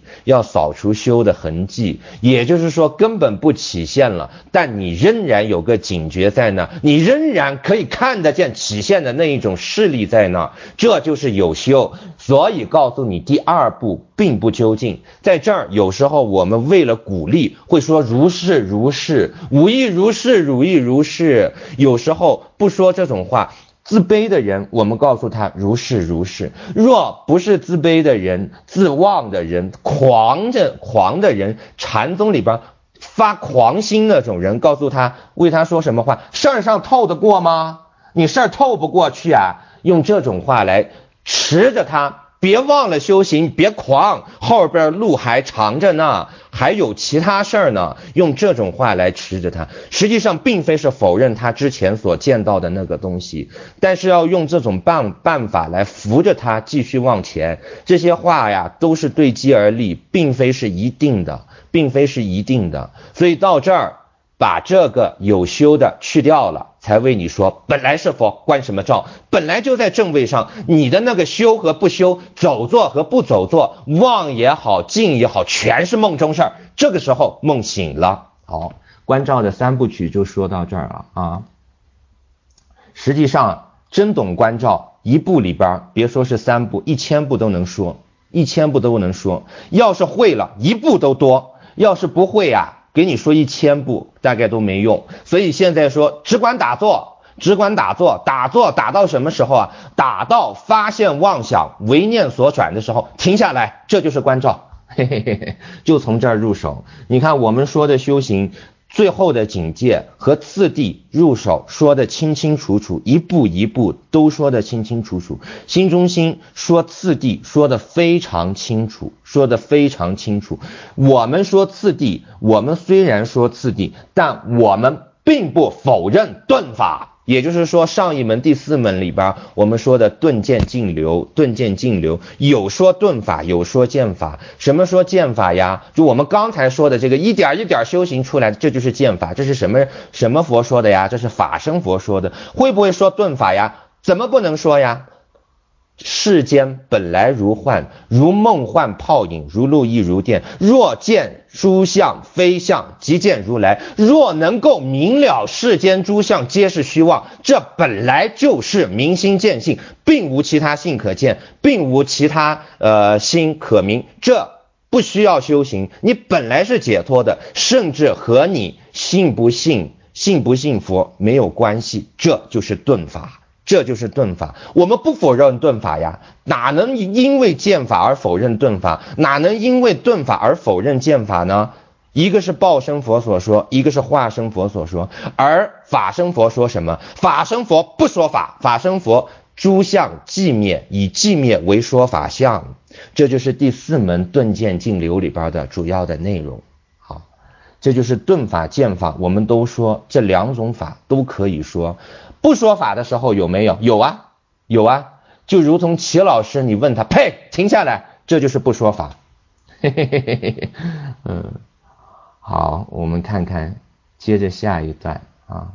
也就是说根本不起现了，但你仍然有个警觉在那，你仍然可以看得见起现的那一种势力在那，这就是有修。所以告诉你，第二步并不究竟。在这儿有时候我们为了鼓励会说如是，无亦如是，汝亦如是，有时候不说这种话，自卑的人我们告诉他如是，若不是自卑的人，自妄的人，狂的人，禅宗里边发狂心那种人，告诉他，为他说什么话？事儿上透得过吗？你事儿透不过去啊，用这种话来持着他，别忘了修行，别狂，后边路还长着呢，还有其他事儿呢，用这种话来持着他。实际上并非是否认他之前所见到的那个东西，但是要用这种办法来扶着他继续往前。这些话呀都是对机而立，并非是一定的。所以到这儿把这个有修的去掉了，才为你说本来是佛，关什么照？本来就在正位上，你的那个修和不修，走坐和不走坐，妄也好，静也好，全是梦中事儿。这个时候梦醒了。好，观照的三部曲就说到这儿了啊。实际上真懂观照，一部里边别说是3部，1000部都能说，1000部都能说。要是会了，一部都多；要是不会啊，给你说1000部大概都没用。所以现在说只管打坐，只管打坐，打坐打到什么时候啊？打到发现妄想唯念所转的时候停下来，这就是观照。嘿嘿嘿嘿，就从这儿入手。你看我们说的修行最后的境界和次第入手说的清清楚楚，一步一步都说的清清楚楚。心中心说次第说的非常清楚，说的非常清楚。我们说次第，我们虽然说次第，但我们并不否认顿法。也就是说上一门第4门里边我们说的顿渐静流，顿渐静流有说顿法，有说渐法。什么说渐法呀？就我们刚才说的这个一点一点修行出来的，这就是渐法。这是什么佛说的呀？这是法身佛说的。会不会说顿法呀？怎么不能说呀？世间本来如幻，如梦幻泡影，如露亦如电。若见诸相非相，即见如来。若能够明了世间诸相皆是虚妄，这本来就是明心见性，并无其他性可见，并无其他心可明。这不需要修行，你本来是解脱的，甚至和你信不信佛没有关系。这就是顿法，这就是顿法。我们不否认顿法呀，哪能因为渐法而否认顿法？哪能因为顿法而否认渐法呢？一个是报身佛所说，一个是化身佛所说。而法身佛说什么？法身佛不说法，法身佛诸相寂灭，以寂灭为说法相。这就是第4门顿渐静流里边的主要的内容。好，这就是顿法渐法，我们都说这2种法都可以说。不说法的时候有没有？有啊，有啊。就如同齐老师，你问他，呸，停下来，这就是不说法。嘿嘿嘿嘿嘿，好，我们看看，接着下一段啊。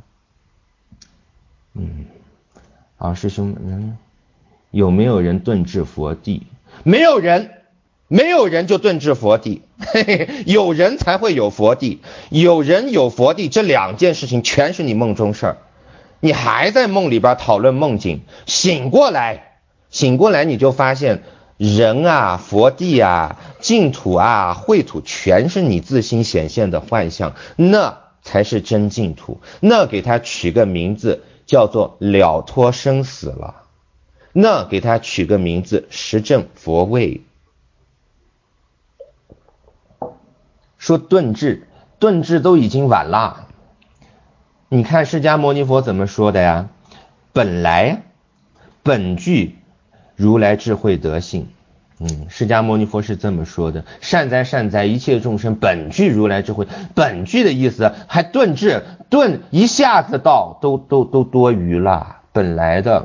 好，师兄们，有没有人顿至佛地？没有人，没有人就顿至佛地。嘿嘿，有人才会有佛地，有人有佛地，这2件事情全是你梦中事儿。你还在梦里边讨论梦境，醒过来你就发现人啊，佛地啊，净土啊，秽土，全是你自心显现的幻象，那才是真净土。那给他取个名字叫做了脱生死了，那给他取个名字实证佛位。说顿至都已经晚了。你看释迦牟尼佛怎么说的呀？本具如来智慧德性。释迦牟尼佛是这么说的：善哉善哉，一切众生本具如来智慧。本具的意思还顿至，顿一下子到都多余了，本来的。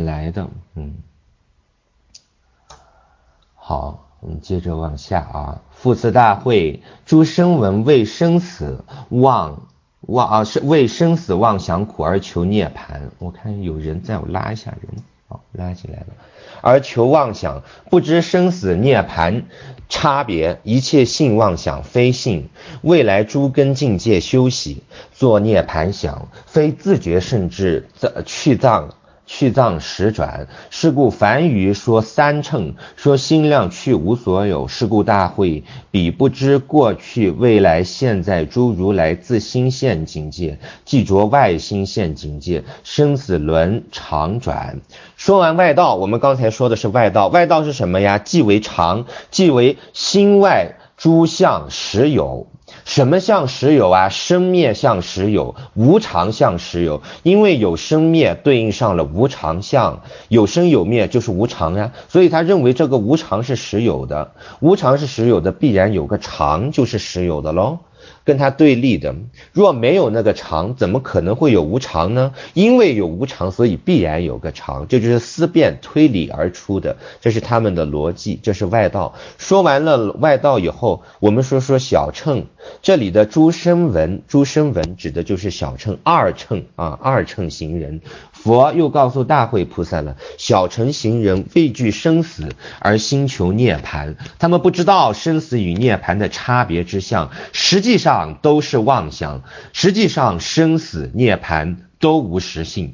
好，我们接着往下啊。复次大会，诸声闻为生死为生死妄想苦而求涅槃。我看有人在，我拉一下人，好，拉进来了。而求妄想，不知生死涅槃差别，一切性妄想非性，未来诸根境界修习，作涅槃想，非自觉甚至去藏实转。是故凡语说三乘，说心量去无所有。是故大会彼不知过去未来现在诸如来自心现境界，即着外心现境界，生死轮常转。说完外道，我们刚才说的是外道。外道是什么呀？即为常，即为心外诸相实有。什么相实有啊？生灭相实有，无常相实有。因为有生灭对应上了无常相，有生有灭就是无常呀，所以他认为这个无常是实有的。无常是实有的，必然有个常就是实有的咯。 跟它对立的。若没有那个常，怎么可能会有无常呢？因为有无常，所以必然有个常，这就是思辨推理而出的，这是他们的逻辑，这是外道。说完了外道以后，我们说小乘，这里的诸声闻指的就是小乘二乘行人。佛又告诉大慧菩萨了，小乘行人畏惧生死而心求涅槃，他们不知道生死与涅槃的差别之相，实际上都是妄想，实际上生死涅槃都无实性，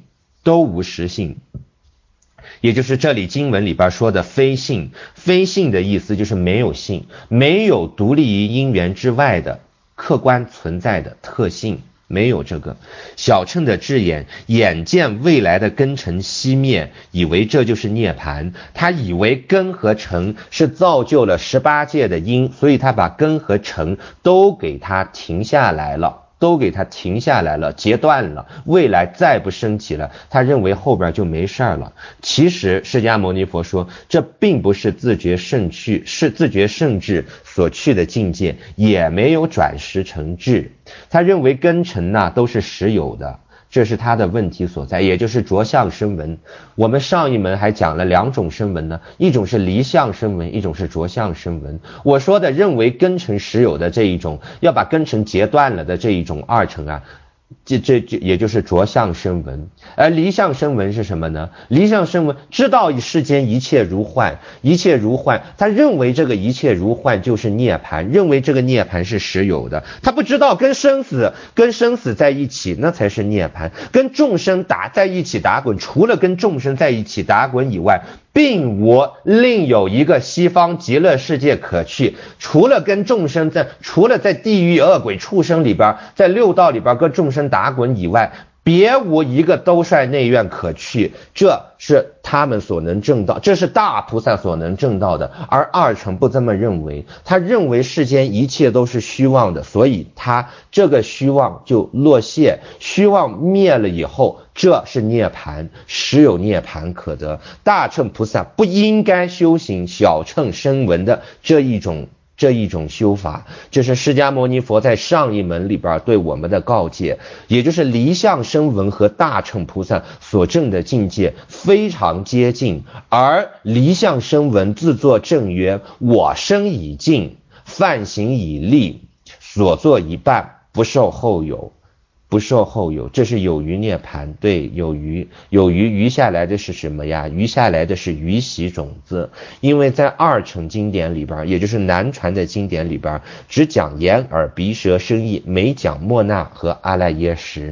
也就是这里经文里边说的非性。非性的意思就是没有性，没有独立于因缘之外的客观存在的特性，没有这个。小乘的智眼见未来的根尘熄灭，以为这就是涅槃，他以为根和尘是造就了18界的因，所以他把根和尘都给它停下来了，截断了，未来再不升起了，他认为后边就没事了。其实释迦牟尼佛说，这并不是自觉圣智所去的境界，也没有转识成智。他认为根尘都是实有的，这是他的问题所在，也就是着相声闻。我们上一门还讲了2种声闻呢，一种是离相声闻，一种是着相声闻。我说的认为根尘实有的这一种，要把根尘截断了的这一种二乘这也就是着相声闻。而离相声闻是什么呢？离相声闻知道世间一切如幻，他认为这个一切如幻就是涅槃，认为这个涅槃是实有的。他不知道跟生死在一起，那才是涅槃。跟众生在一起打滚，除了跟众生在一起打滚以外，并无另有一个西方极乐世界可去，除了在地狱恶鬼畜生里边，在六道里边跟众生打滚以外，别无一个兜率内院可去，这是他们所能证到，这是大菩萨所能证到的。而二乘不这么认为，他认为世间一切都是虚妄的，所以他这个虚妄就落谢，虚妄灭了以后，这是涅槃，实有涅槃可得。大乘菩萨不应该修行小乘声闻的这一种修法，这是释迦牟尼佛在上一门里边对我们的告诫，也就是离相声闻和大乘菩萨所证的境界非常接近，而离相声闻自作证曰，我生已尽，犯行已立，所作已办，不受后有，这是有余涅槃。对，有余下来的是什么呀？余下来的是余习种子。因为在二乘经典里边，也就是南传的经典里边，只讲眼耳鼻舌身意，没讲末那和阿赖耶识，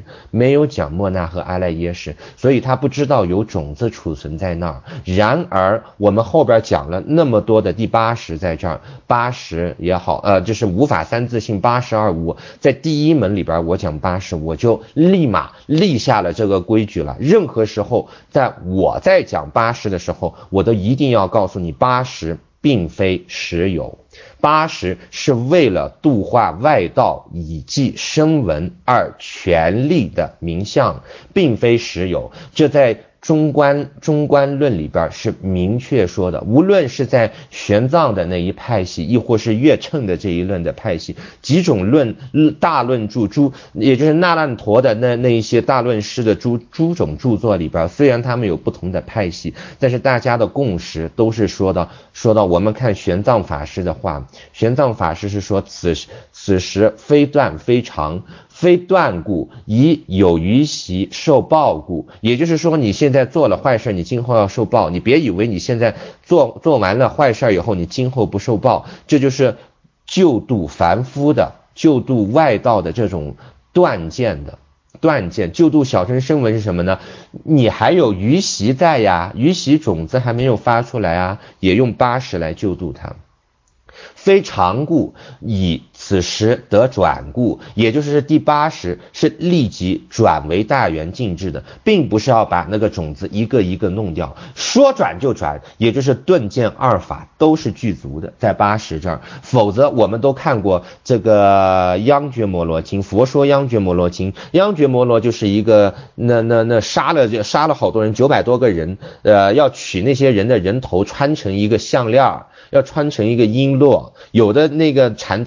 所以他不知道有种子储存在那儿。然而我们后边讲了那么多的第80在这儿，80也好，就是无法三自性82无，在第一门里边我讲80，我就立马立下了这个规矩了。任何时候我在讲80的时候，我都一定要告诉你，80并非实有，80是为了度化外道以济声闻而权力的名相，并非实有。这在中观论里边是明确说的，无论是在玄奘的那一派系，亦或是月称的这一论的派系，几种大论著也就是那烂陀的那一些大论师的诸种著作里边，虽然他们有不同的派系，但是大家的共识都是说到我们看玄奘法师的话，玄奘法师是说此时非断非常，非断故，以有余习受报故。也就是说，你现在做了坏事，你今后要受报，你别以为你现在做完了坏事以后，你今后不受报。这就是救度凡夫的，救度外道的这种断见。救度小乘声闻是什么呢？你还有余习在呀，余习种子还没有发出来啊，也用80来救度它。非常故，以此时得转故，也就是第80是立即转为大圆净智的，并不是要把那个种子一个一个弄掉，说转就转，也就是顿渐二法都是具足的，在80这儿。否则我们都看过这个央觉摩罗经，佛说央觉摩罗经，央觉摩罗就是一个那杀了好多人，900多个人，要取那些人的人头穿成一个项链，要穿成一个璎珞。有的那个禅宗的经典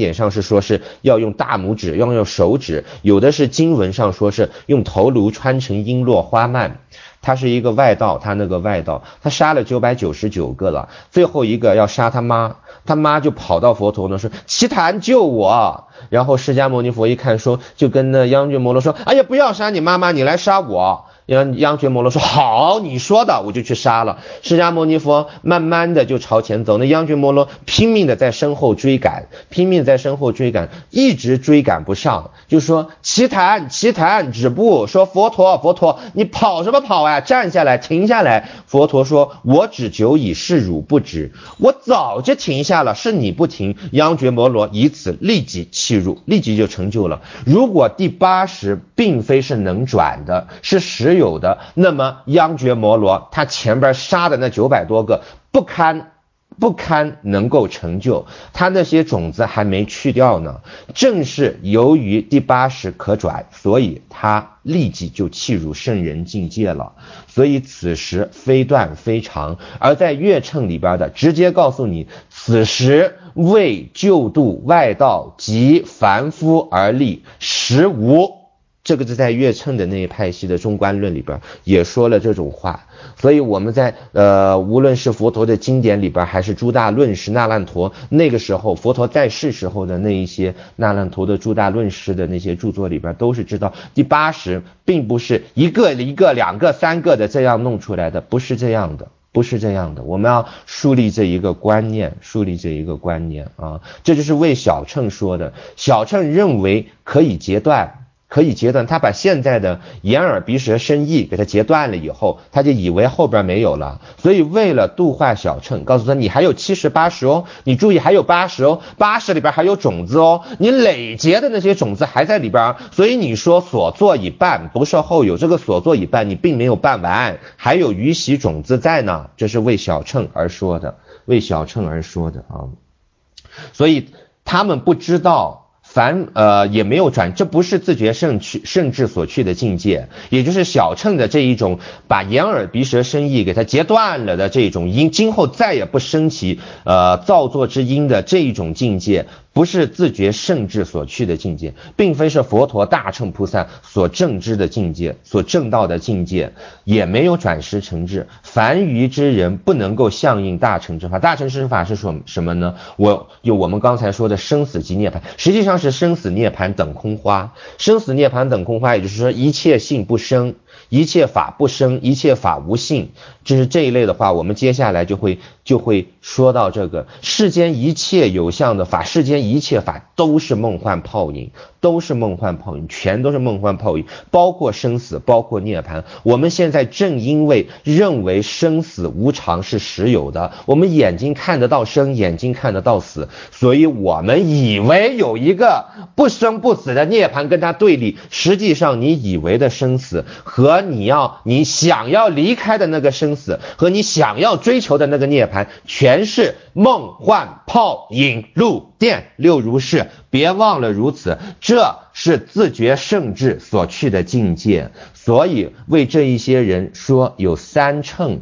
典上是说是要用大拇指，要用手指，有的是经文上说是用头颅穿成璎珞花蔓。他是一个外道，他那个外道，他杀了999个了，最后一个要杀他妈，他妈就跑到佛陀呢说奇檀救我。然后释迦牟尼佛一看说，就跟那央觉摩罗说，哎呀不要杀你妈妈，你来杀我。央觉摩罗说好，你说的，我就去杀了。释迦牟尼佛慢慢的就朝前走，那央觉摩罗拼命的在身后追赶，一直追赶不上，就说奇檀止步，说佛陀你跑什么跑啊，站下来停下来。佛陀说我只久矣，是汝不止，我早就停下了，是你不停。央觉摩罗以此立即弃入，立即就成就了。如果第80并非是能转的，是实有的，那么央觉摩罗他前边杀的那900多个不堪能够成就，他那些种子还没去掉呢。正是由于第80可转，所以他立即就契入圣人境界了。所以此时非断非常，而在乐乘里边的直接告诉你，此时为救度外道及凡夫而立，实无。这个是在乐乘的那一派系的中观论里边也说了这种话。所以我们在无论是佛陀的经典里边，还是诸大论师那烂陀，那个时候佛陀在世时候的那一些那烂陀的诸大论师的那些著作里边，都是知道第80并不是一个两个三个的这样弄出来的，不是这样的。我们要树立这一个观念啊，这就是为小乘说的。小乘认为可以截断，他把现在的眼耳鼻舌身意给他截断了以后，他就以为后边没有了。所以为了度化小乘，告诉他你还有70、80哦，你注意还有80哦，80里边还有种子哦，你累劫的那些种子还在里边。所以你说所做已办，不是后有，这个所做已办你并没有办完，还有余习种子在呢，这是为小乘而说的啊。所以他们不知道。也没有转，这不是自觉圣智所去的境界，也就是小乘的这一种把眼耳鼻舌身意给它截断了的这种因，今后再也不升起造作之因的这一种境界，不是自觉圣智所去的境界，并非是佛陀大乘菩萨所证知的境界，所证到的境界，也没有转识成智。凡愚之人不能够相应大乘之法。大乘之法是说什么呢？我们刚才说的生死即涅槃，实际上是生死涅槃等空花。生死涅槃等空花，也就是说一切性不生，一切法不生，一切法无性。就是这一类的话，我们接下来就会说到这个世间一切有相的法，世间一切法都是梦幻泡影，全都是梦幻泡影，包括生死，包括涅槃。我们现在正因为认为生死无常是实有的，我们眼睛看得到生，眼睛看得到死，所以我们以为有一个不生不死的涅槃跟它对立。实际上你以为的生死和你想要离开的那个生死和你想要追求的那个涅槃，全是梦幻泡影入电六如是，别忘了如此，这是自觉圣智所去的境界。所以为这一些人说有三乘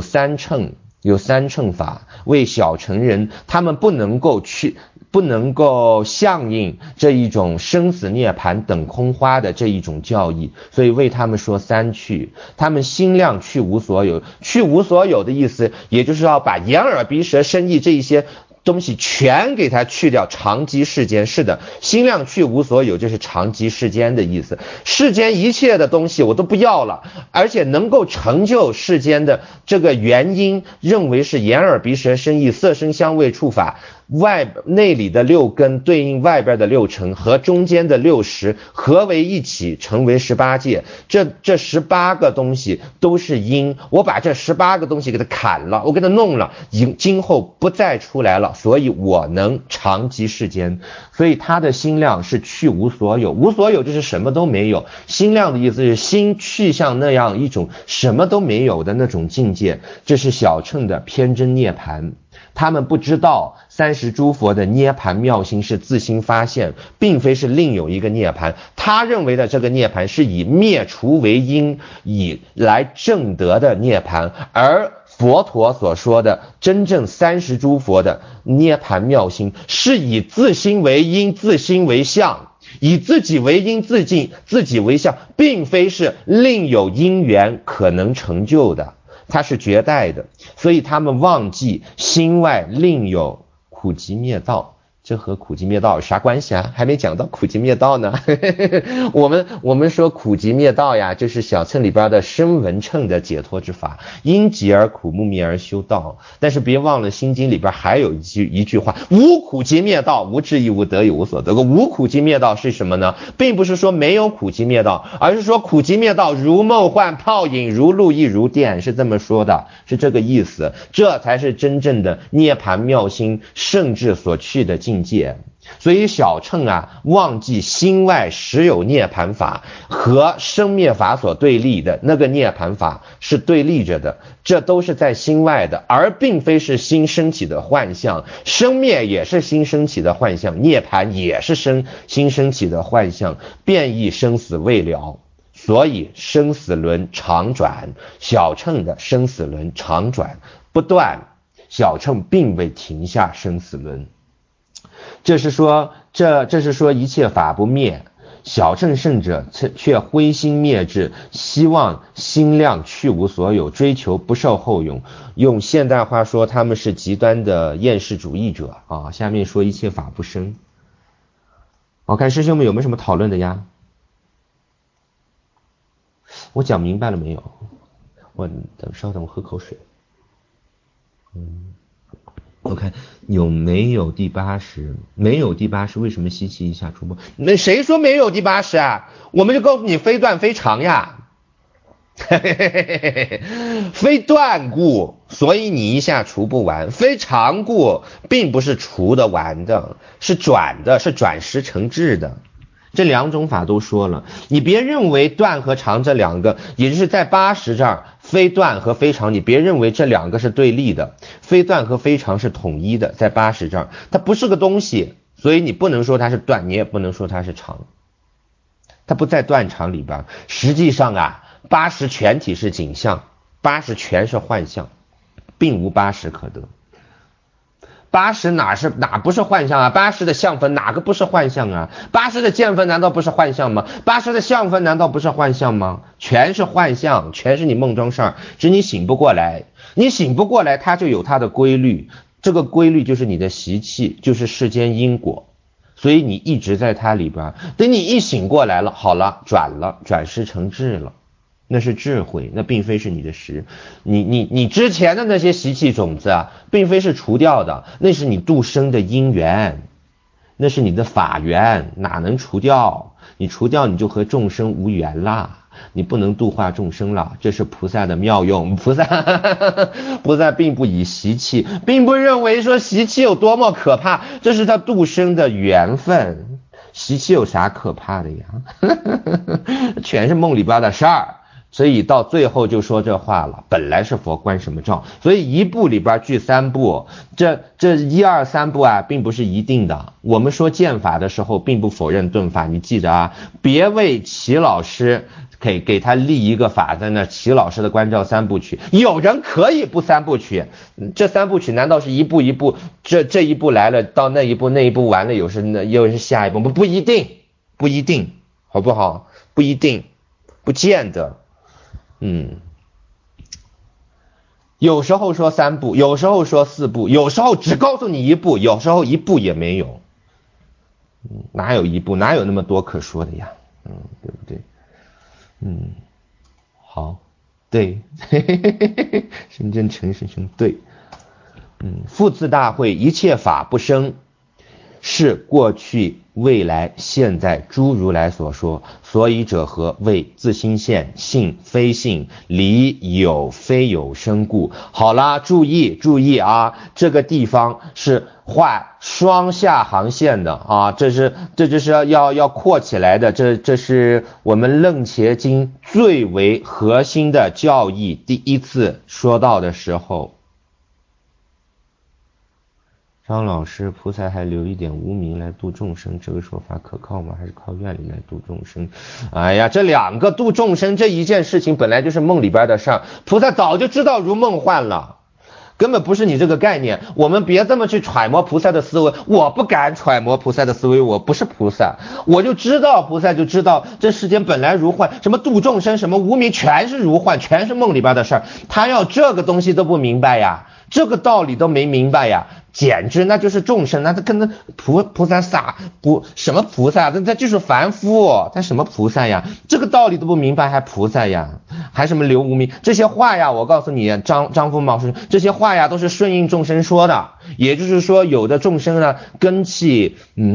法，为小乘人他们不能够相应这一种生死涅槃等空花的这一种教义，所以为他们说三去。他们心量去无所有，去无所有的意思，也就是要把眼耳鼻舌身意这一些东西全给它去掉，常寂世间。是的，心量去无所有就是常寂世间的意思，世间一切的东西我都不要了，而且能够成就世间的这个原因，认为是眼耳鼻舌身意色声香味触法，内里的6根对应外边的6尘和中间的60合为一起，成为18界。这18个东西都是因，我把这18个东西给它砍了，我给它弄了，今后不再出来了，所以我能常寂世间。所以他的心量是去无所有，无所有就是什么都没有，心量的意思是心去向那样一种什么都没有的那种境界。这是小乘的偏真涅槃，他们不知道30诸佛的涅槃妙心是自心发现，并非是另有一个涅槃。他认为的这个涅槃是以灭除为因，以来证得的涅槃，而佛陀所说的真正30诸佛的涅槃妙心，是以自心为因，自心为相，以自己为因，自己为相，并非是另有因缘可能成就的，它是绝代的。所以他们忘记心外另有苦集灭道。这和苦集灭道有啥关系啊？还没讲到苦集灭道呢。我们说苦集灭道呀，就是小乘里边的声闻乘的解脱之法，因集而苦，目灭而修道。但是别忘了心经里边还有一句话，无苦集灭道，无智亦无得，亦无所得。无苦集灭道是什么呢？并不是说没有苦集灭道，而是说苦集灭道如梦幻泡影，如露亦如电，是这么说的，是这个意思。这才是真正的涅槃妙心圣智所去的境界。所以小乘啊，忘记心外实有涅槃法，和生灭法所对立的那个涅槃法是对立着的，这都是在心外的，而并非是心升起的幻象。生灭也是心升起的幻象，涅槃也是心升起的幻象，变异生死未了。所以生死轮常转，小乘的生死轮常转不断，小乘并未停下生死轮。这是说一切法不灭，小乘圣者却灰心灭智，希望心量去无所有，追求不受后用。用现代话说，他们是极端的厌世主义者啊。下面说一切法不生。我看师兄们有没有什么讨论的呀？我讲明白了没有？稍等，我喝口水。我看有没有第80？没有第80，为什么吸气一下出不？那谁说没有第80啊？我们就告诉你非断非常呀。非断故，所以你一下除不完；非常故，并不是除得完的，是转的，是转识成智的。这两种法都说了，你别认为断和常这两个，也就是在80这儿，非断和非常，你别认为这两个是对立的，非断和非常是统一的，在80这儿，它不是个东西，所以你不能说它是断，你也不能说它是常，它不在断常里边。实际上啊，80全体是景象，80全是幻象，并无80可得。80哪不是幻象啊？80的相分哪个不是幻象啊？80的见分难道不是幻象吗？80的相分难道不是幻象吗？全是幻象，全是你梦中事儿，只是你醒不过来。你醒不过来，它就有它的规律，这个规律就是你的习气，就是世间因果，所以你一直在它里边。等你一醒过来了，好了，转识成智了。那是智慧，那并非是你的识。你之前的那些习气种子啊，并非是除掉的，那是你度生的因缘，那是你的法缘，哪能除掉？你除掉你就和众生无缘啦，你不能度化众生了。这是菩萨的妙用。菩萨并不以习气，并不认为说习气有多么可怕，这是他度生的缘分。习气有啥可怕的呀？全是梦里边的事儿。所以到最后就说这话了，本来是佛关什么照？所以一部里边具3部，这1、2、3部啊，并不是一定的。我们说剑法的时候，并不否认顿法，你记得啊，别为齐老师给他立一个法在那，齐老师的关照3部曲，有人可以不3部曲，这3部曲难道是一步一步？这一步来了，到那一步，那一步完了，又是下一步？不一定，好不好？不一定，不见得。有时候说3部，有时候说4部，有时候只告诉你1部，有时候1部也没有。哪有1部？哪有那么多可说的呀？对不对？好，对，深圳陈师兄对。复次大会，一切法不生，是过去未来现在诸如来所说，所以者何？谓自心现，性非性，理有非有生故。好啦，注意啊，这个地方是画双下行线的啊，这就是要扩起来的，这是我们楞伽经最为核心的教义。第一次说到的时候， 张老师，菩萨还留一点无名来度众生，这个说法可靠吗？还是靠愿力来度众生？哎呀，这两个度众生这一件事情本来就是梦里边的事儿，菩萨早就知道如梦幻了，根本不是你这个概念。我们别这么去揣摩菩萨的思维，我不敢揣摩菩萨的思维，我不是菩萨，我就知道菩萨就知道这世间本来如幻，什么度众生，什么无名，全是如幻，全是梦里边的事儿。他要这个东西都不明白呀，这个道理都没明白呀，简直那就是众生，那他跟那菩萨撒不什么菩萨，他就是凡夫，他什么菩萨呀？这个道理都不明白还菩萨呀？还什么留无名？这些话呀，我告诉你，张夫茂师，这些话呀都是顺应众生说的，也就是说，有的众生呢根气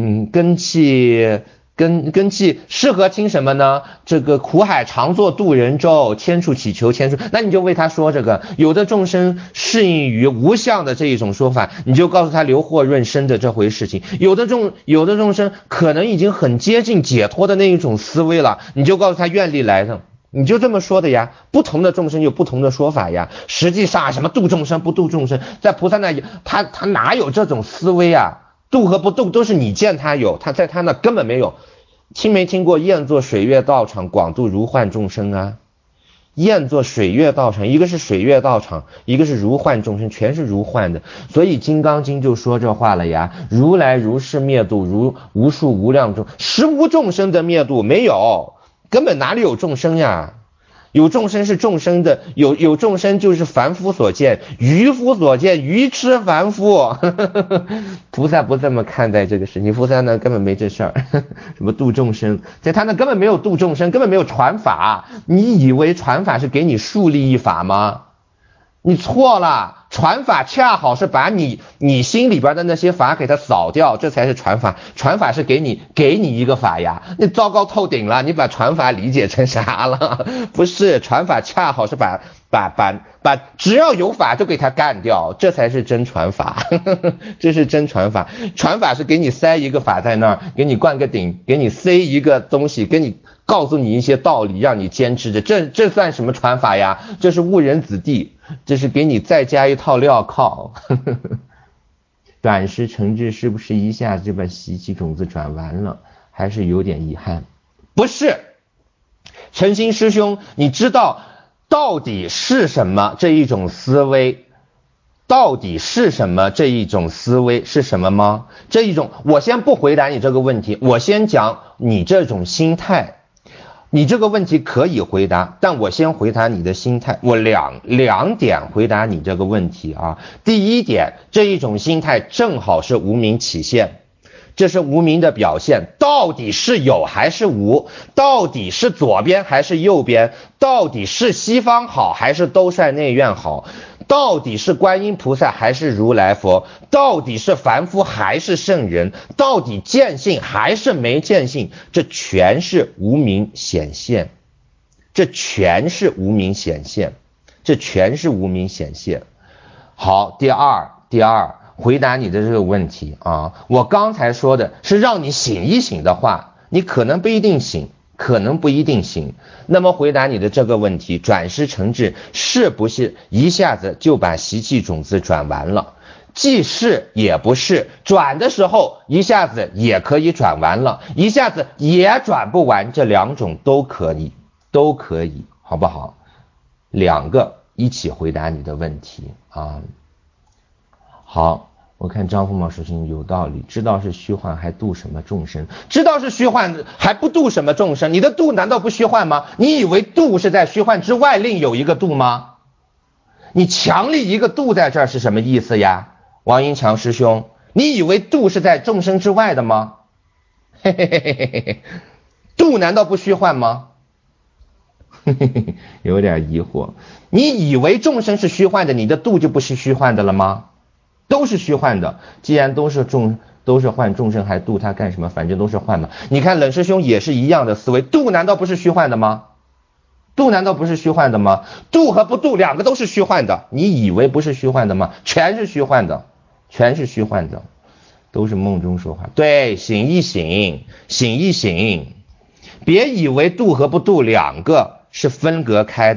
适合听什么呢？这个苦海常作渡人舟，千处祈求千处，那你就为他说这个。有的众生适应于无相的这一种说法，你就告诉他流祸润身的这回事情。有的众生可能已经很接近解脱的那一种思维了，你就告诉他愿力来的。你就这么说的呀，不同的众生有不同的说法呀。实际上什么度众生不度众生，在菩萨那他哪有这种思维啊？度和不度都是你见他有，他在他那根本没有。听没听过燕作水月道场广度如幻众生啊？燕作水月道场，一个是水月道场，一个是如幻众生，全是如幻的。所以金刚经就说这话了呀，如来如是灭度如无数无量众，实无众生的灭度，没有，根本哪里有众生呀？有众生是众生的，有众生就是凡夫所见，愚夫所见，愚痴凡夫。菩萨不这么看待这个事情，菩萨呢根本没这事儿。什么度众生，在他那根本没有度众生，根本没有传法。你以为传法是给你树立一法吗？你错了，传法恰好是把你心里边的那些法给它扫掉，这才是传法。传法是给你一个法呀，你糟糕透顶了，你把传法理解成啥了？不是，传法恰好是把只要有法就给它干掉，这才是真传法。这是真传法。传法是给你塞一个法在那儿，给你灌个顶，给你塞一个东西，给你告诉你一些道理，让你坚持着，这算什么传法呀？这是误人子弟，这是给你再加一套镣铐。短时成智是不是一下子就把习气种子转完了？还是有点遗憾？不是，诚心师兄，你知道到底是什么这一种思维？到底是什么这一种思维是什么吗？这一种，我先不回答你这个问题，我先讲你这种心态。你这个问题可以回答，但我先回答你的心态。我两点回答你这个问题啊。第一点，这一种心态正好是无明起现，这是无明的表现。到底是有还是无？到底是左边还是右边？到底是西方好还是兜率内院好？到底是观音菩萨还是如来佛？到底是凡夫还是圣人？到底见性还是没见性？这全是无明显现，这全是无明显现，这全是无明显现。好，第二，回答你的这个问题啊，我刚才说的是让你醒一醒的话，你可能不一定醒，可能不一定行。那么回答你的这个问题，转识成智是不是一下子就把习气种子转完了？既是也不是，转的时候一下子也可以转完了，一下子也转不完，这两种都可以，好不好？两个一起回答你的问题啊。好，我看张富茂师兄有道理，知道是虚幻还度什么众生？知道是虚幻还不度什么众生？你的度难道不虚幻吗？你以为度是在虚幻之外另有一个度吗？你强力一个度在这儿是什么意思呀？王英强师兄，你以为度是在众生之外的吗？嘿嘿嘿嘿嘿嘿，度难道不虚幻吗？嘿嘿嘿，有点疑惑。你以为众生是虚幻的，你的度就不是虚幻的了吗？都是虚幻的，既然都是幻，众生还度他干什么？反正都是幻嘛。你看冷师兄也是一样的思维，度难道不是虚幻的吗？度难道不是虚幻的吗？度和不度两个都是虚幻的，你以为不是虚幻的吗？全是虚幻的，全是虚幻的，都是梦中说话。对，醒一醒，醒一醒，别以为度和不度两个是分隔开的，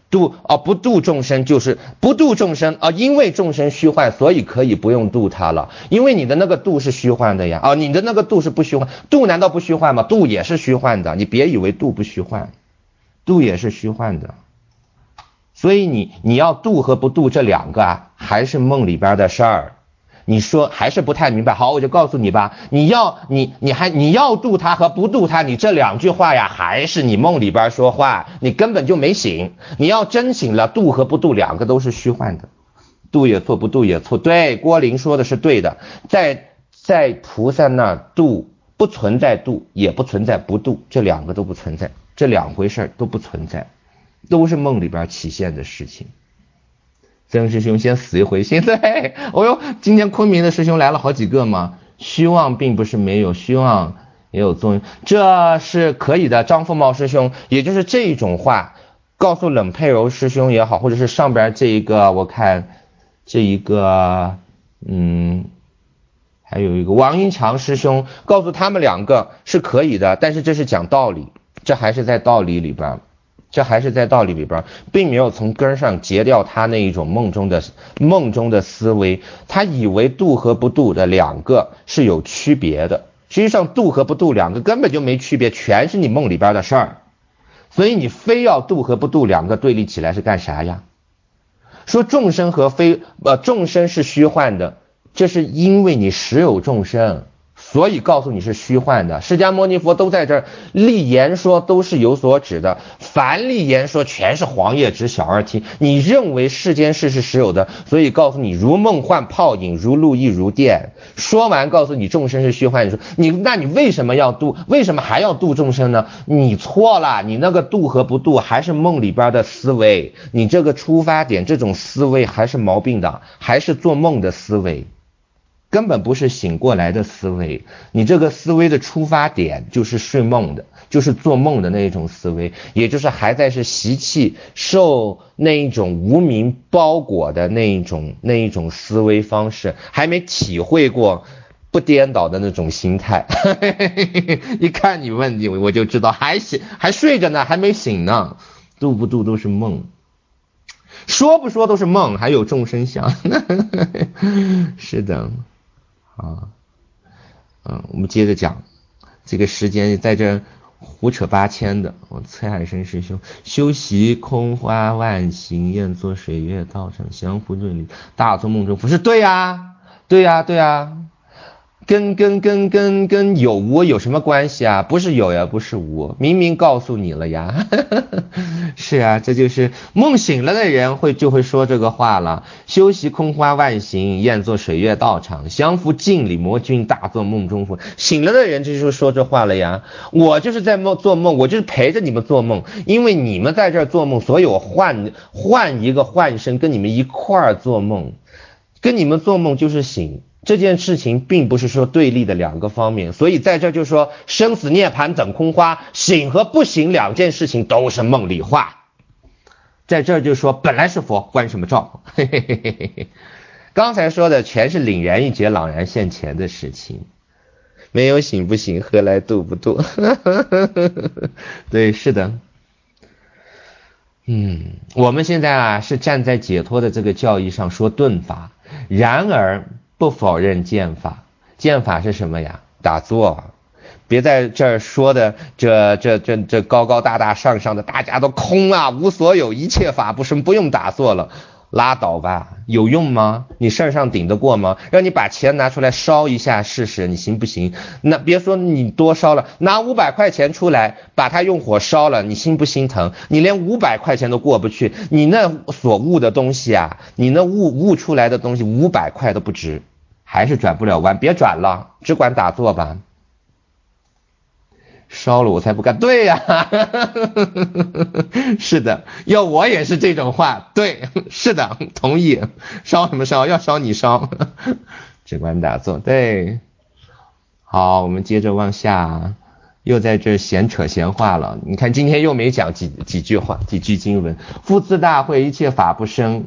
不度众生就是不度众生因为众生虚幻，所以可以不用度他了，因为你的那个度是虚幻的呀你的那个度是不虚幻，度难道不虚幻吗？度也是虚幻的，你别以为度不虚幻，度也是虚幻的。所以你要度和不度这两个还是梦里边的事儿。你说还是不太明白，好，我就告诉你吧，你要度他和不度他，你这两句话呀，还是你梦里边说话，你根本就没醒。你要真醒了，度和不度两个都是虚幻的，度也错，不度也错。对，郭林说的是对的，在菩萨那度不存在度，也不存在不度，这两个都不存在，这两回事都不存在，都是梦里边起现的事情。曾师兄先死一回，现在今天昆明的师兄来了好几个嘛，虚妄并不是没有，虚妄也有作用，这是可以的。张富茂师兄也就是这种话告诉冷佩柔师兄也好，或者是上边这一个，我看这一个还有一个王英强师兄告诉他们两个是可以的，但是这是讲道理，这还是在道理里边，并没有从根上截掉他那一种梦中的思维。他以为度和不度的两个是有区别的，实际上度和不度两个根本就没区别，全是你梦里边的事儿。所以你非要度和不度两个对立起来是干啥呀？说众生众生是虚幻的，这是因为你实有众生，所以告诉你是虚幻的。释迦牟尼佛都在这儿立言说都是有所指的，凡立言说全是黄叶之小儿啼。你认为世间事是实有的，所以告诉你如梦幻泡影，如露亦如电。说完告诉你众生是虚幻，那你为什么要度？为什么还要度众生呢？你错了，你那个度和不度还是梦里边的思维，你这个出发点这种思维还是毛病的，还是做梦的思维，根本不是醒过来的思维。你这个思维的出发点就是睡梦的，就是做梦的那一种思维，也就是还在是习气受那一种无明包裹的那一种思维方式，还没体会过不颠倒的那种心态。一看你问题我就知道还睡着呢，还没醒呢，度不度都是梦，说不说都是梦，还有众生相。是的我们接着讲，这个时间在这胡扯八千的。蔡海生师兄修习空花万行，愿作水月道场，降伏论理，大作梦中不是对呀，跟有无有什么关系啊？不是有呀，不是无，明明告诉你了呀。是啊，这就是梦醒了的人就会说这个话了。修习空花万行，愿作水月道场，降伏镜里魔君，大作梦中佛。醒了的人这就是说这话了呀。我就是在做梦，我就是陪着你们做梦，因为你们在这儿做梦，所以我换一个幻身跟你们一块儿做梦，跟你们做梦就是醒。这件事情并不是说对立的两个方面，所以在这就说生死涅槃等空花，醒和不醒两件事情都是梦里话。在这就说本来是佛，关什么照？刚才说的全是凛然一觉，朗然现前的事情，没有醒不醒，何来度不度？对，是的。我们现在是站在解脱的这个教义上说顿法，然而不否认见法。见法是什么呀？打坐。别在这儿说的这高高大大上的，大家都空啊，无所有，一切法不生，不用打坐了。拉倒吧，有用吗？你事儿上顶得过吗？让你把钱拿出来烧一下试试，你行不行？那别说你多烧了，拿500块钱出来，把它用火烧了，你心不心疼？你连500块钱都过不去，你那所悟的东西啊，你那悟出来的东西500块都不值，还是转不了弯。别转了，只管打坐吧。烧了我才不干。对呀，是的，要我也是这种话。对，是的，同意。烧什么烧？要烧你烧。只管打坐。对，好，我们接着往下，又在这闲扯闲话了。你看今天又没讲几句话，几句经文。复次大会，一切法不生，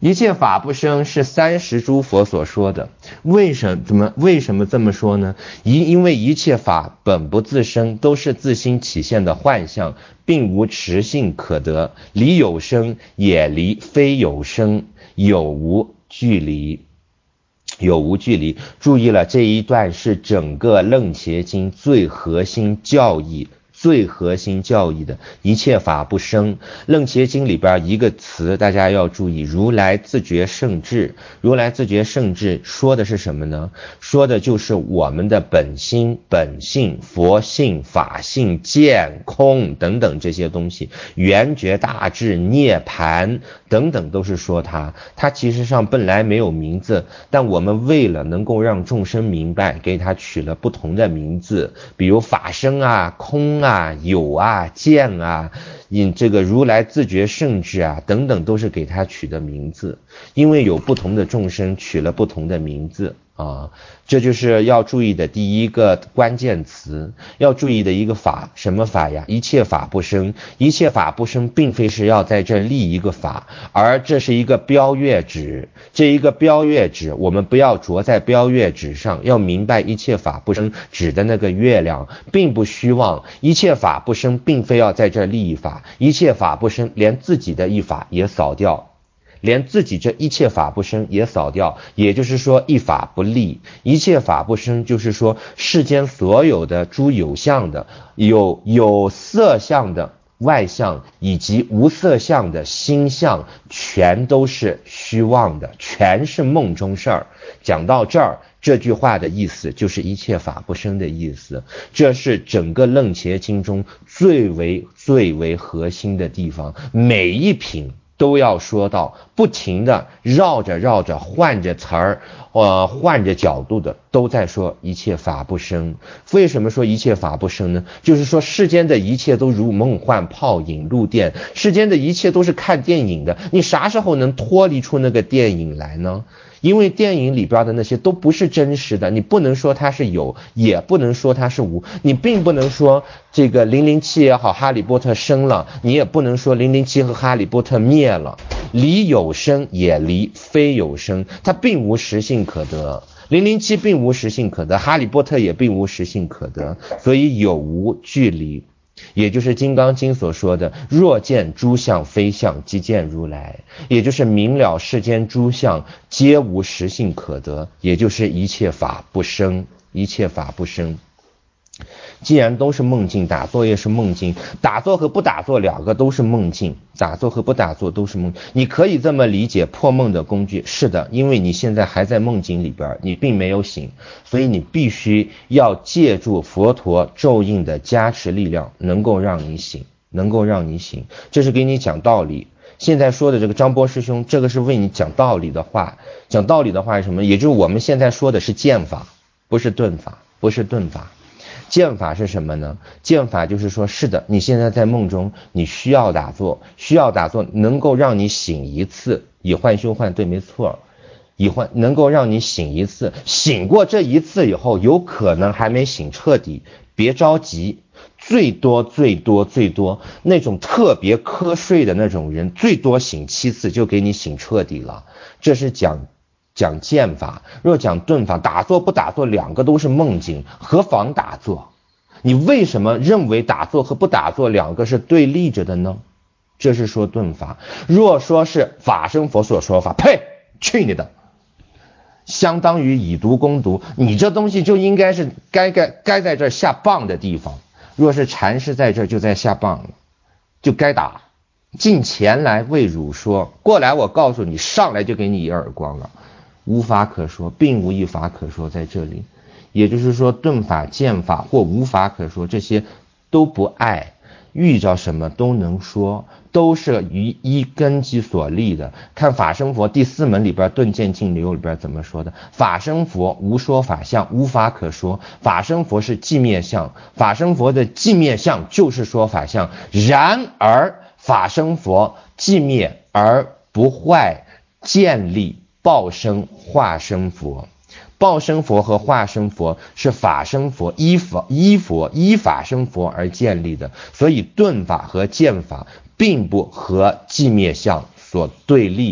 一切法不生是30诸佛所说的。为什么这么说呢？因为一切法本不自生，都是自心起现的幻象，并无实性可得。离有生也离非有生，有无距离。有无距离。注意了，这一段是整个楞伽经最核心教义的一切法不生。楞伽经里边一个词大家要注意，如来自觉圣智。如来自觉圣智说的是什么呢？说的就是我们的本心、本性、佛性、法性、见、空等等这些东西，圆觉大智、涅槃等等，都是说它其实上本来没有名字，但我们为了能够让众生明白，给它取了不同的名字，比如法身啊、空啊、有啊、见啊，这个如来自觉圣智啊等等，都是给它取的名字，因为有不同的众生取了不同的名字啊，这就是要注意的第一个关键词。要注意的一个法，什么法呀？一切法不生。一切法不生并非是要在这立一个法，而这是一个标月指。这一个标月指我们不要着在标月指上，要明白一切法不生指的那个月亮并不虚妄。一切法不生并非要在这立一法，一切法不生连自己的一法也扫掉，连自己这一切法不生也扫掉，也就是说一法不立。一切法不生就是说世间所有的诸有相的、有色相的外相以及无色相的心相，全都是虚妄的，全是梦中事儿。讲到这儿，这句话的意思就是一切法不生的意思。这是整个楞伽经中最为核心的地方，每一品都要说到，不停的绕着换着词儿，换着角度的都在说一切法不生。为什么说一切法不生呢？就是说世间的一切都如梦幻泡影露电，世间的一切都是看电影的，你啥时候能脱离出那个电影来呢？因为电影里边的那些都不是真实的，你不能说它是有，也不能说它是无。你并不能说这个007也好，哈利波特生了，你也不能说007和哈利波特灭了。离有生也离非有生，它并无实性可得。007并无实性可得，哈利波特也并无实性可得，所以有无距离。也就是《金刚经》所说的若见诸相非相，即见如来，也就是明了世间诸相皆无实性可得，也就是一切法不生。一切法不生既然都是梦境，打坐也是梦境，打坐和不打坐两个都是梦境，打坐和不打坐都是梦。你可以这么理解破梦的工具，是的，因为你现在还在梦境里边，你并没有醒，所以你必须要借助佛陀咒印的加持力量，能够让你醒，这是给你讲道理。现在说的这个张波师兄，这个是为你讲道理的话，讲道理的话是什么？也就是我们现在说的是剑法，不是顿法。剑法是什么呢？剑法就是说，是的，你现在在梦中，你需要打坐能够让你醒一次，以幻修幻，对，没错，能够让你醒一次，醒过这一次以后，有可能还没醒彻底，别着急，最多那种特别瞌睡的那种人，最多醒7次就给你醒彻底了。这是讲剑法。若讲顿法，打坐不打坐两个都是梦境，何妨打坐？你为什么认为打坐和不打坐两个是对立着的呢？这是说顿法。若说是法身佛所说法，呸，去你的，相当于以毒攻毒，你这东西就应该是该在这下棒的地方。若是禅师在这就在下棒了，就该打。近前来为汝说，过来我告诉你，上来就给你一耳光了。无法可说，并无一法可说在这里。也就是说，顿法、剑法或无法可说，这些都不碍，遇着什么都能说，都是于一根基所立的。看法身佛第4门里边顿渐净流里边怎么说的？法身佛无说法相，无法可说。法身佛是寂灭相，法身佛的寂灭相就是说法相。然而法身佛寂灭而不坏，建立报身化身佛。报身佛和化身佛是法身佛依法身佛而建立的，所以顿法和剑法并不和寂灭相所对立，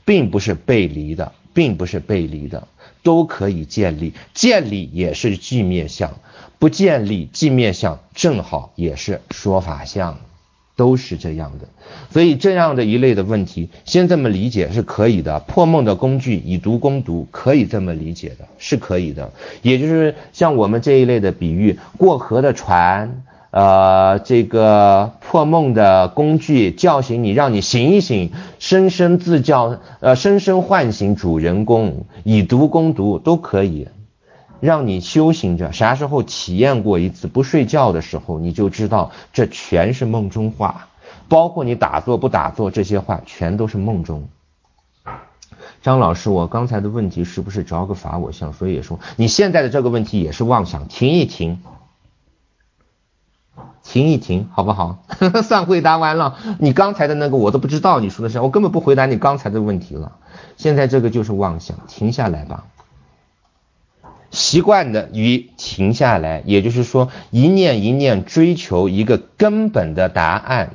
并不是背离的，都可以建立，建立也是寂灭相，不建立寂灭相正好也是说法相，都是这样的。所以这样的一类的问题先这么理解是可以的，破梦的工具以毒攻毒，可以这么理解的，是可以的。也就是像我们这一类的比喻，过河的船，这个破梦的工具叫醒你，让你醒一醒，深深自叫，深深唤醒主人公，以毒攻毒都可以，让你修行着，啥时候体验过一次不睡觉的时候，你就知道这全是梦中话，包括你打坐不打坐，这些话全都是梦中。张老师，我刚才的问题是不是着个法我相？所以也说你现在的这个问题也是妄想，停一停好不好？算回答完了，你刚才的那个我都不知道你说的是，我根本不回答你刚才的问题了。现在这个就是妄想，停下来吧。习惯的于停下来，也就是说一念一念追求一个根本的答案，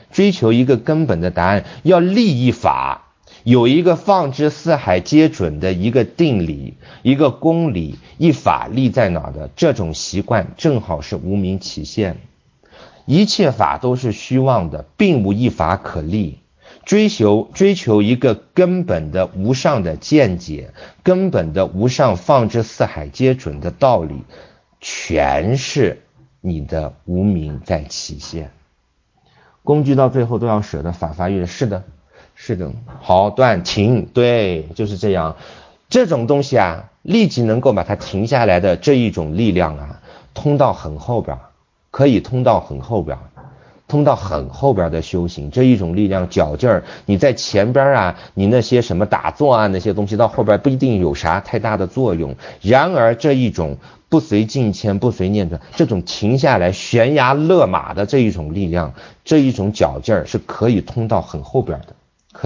要立一法，有一个放之四海皆准的一个定理，一个公理，一法立在哪的，这种习惯正好是无明起现。一切法都是虚妄的，并无一法可立。追求一个根本的无上的见解，根本的无上放之四海皆准的道理，全是你的无明在起现。工具到最后都要舍得，法发欲的，是的，好，断停，对，就是这样。这种东西啊，立即能够把它停下来的这一种力量啊，通到很后边，可以通到很后边的修行，这一种力量较劲儿，你在前边啊，你那些什么打坐啊那些东西到后边不一定有啥太大的作用。然而这一种不随境迁不随念转，这种停下来悬崖勒马的这一种力量，这一种较劲儿是可以通到很后边的，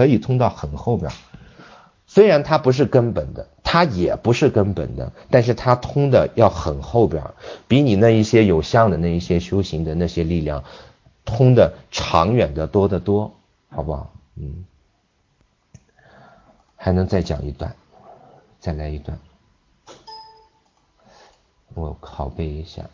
虽然它不是根本的，它也不是根本的，但是它通的要很后边，比你那一些有相的那一些修行的那些力量通的长远的多得多，好不好？还能再讲一段，再来一段，我拷贝一下。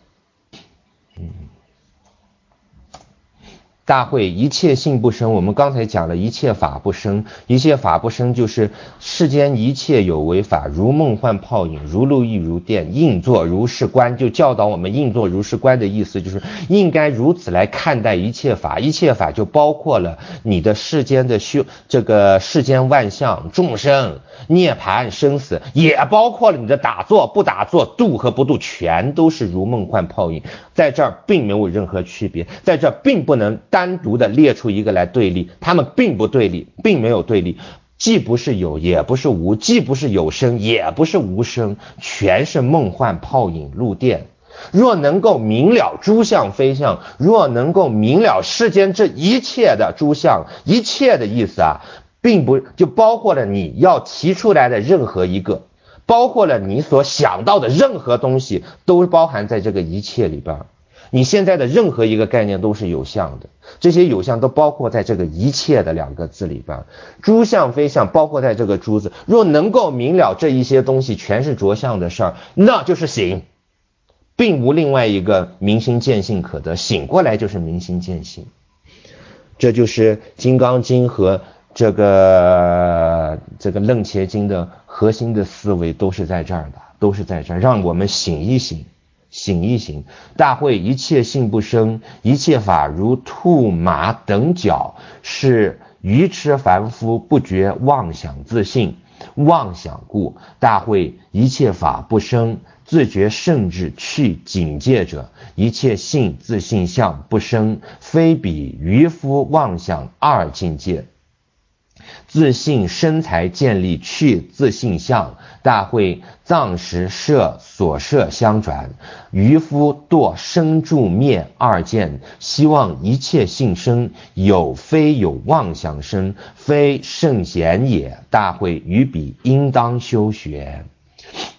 大会一切性不生，我们刚才讲了一切法不生，一切法不生就是世间一切有为法，如梦幻泡影，如露亦如电，应作如是观，就教导我们应作如是观的意思就是应该如此来看待一切法，一切法就包括了你的世间的这个世间万象众生涅槃生死，也包括了你的打坐不打坐，度和不度，全都是如梦幻泡影，在这儿并没有任何区别，在这儿并不能单独的列出一个来对立，他们并不对立，并没有对立，既不是有也不是无，既不是有生也不是无生，全是梦幻泡影露电。若能够明了诸相非相，若能够明了世间这一切的诸相，一切的意思啊，并不就包括了你要提出来的任何一个，包括了你所想到的任何东西，都包含在这个一切里边。你现在的任何一个概念都是有相的，这些有相都包括在这个一切的两个字里边，诸相非相包括在这个诸字。若能够明了这一些东西全是着相的事儿，那就是醒，并无另外一个明心见性可得，醒过来就是明心见性。这就是金刚经和这个楞伽经的核心的思维都是在这儿的，都是在这儿，让我们醒一醒。大会一切性不生，一切法如兔马等角，是愚痴凡夫不觉妄想自性，妄想故。大会一切法不生，自觉圣智去警戒者，一切性自性相不生，非彼愚夫妄想二境界。自性身材建立去自性相，大会藏识摄所摄相转，渔夫堕生住灭二见，希望一切性生，有非有妄想生，非圣贤也，大会于彼应当修学。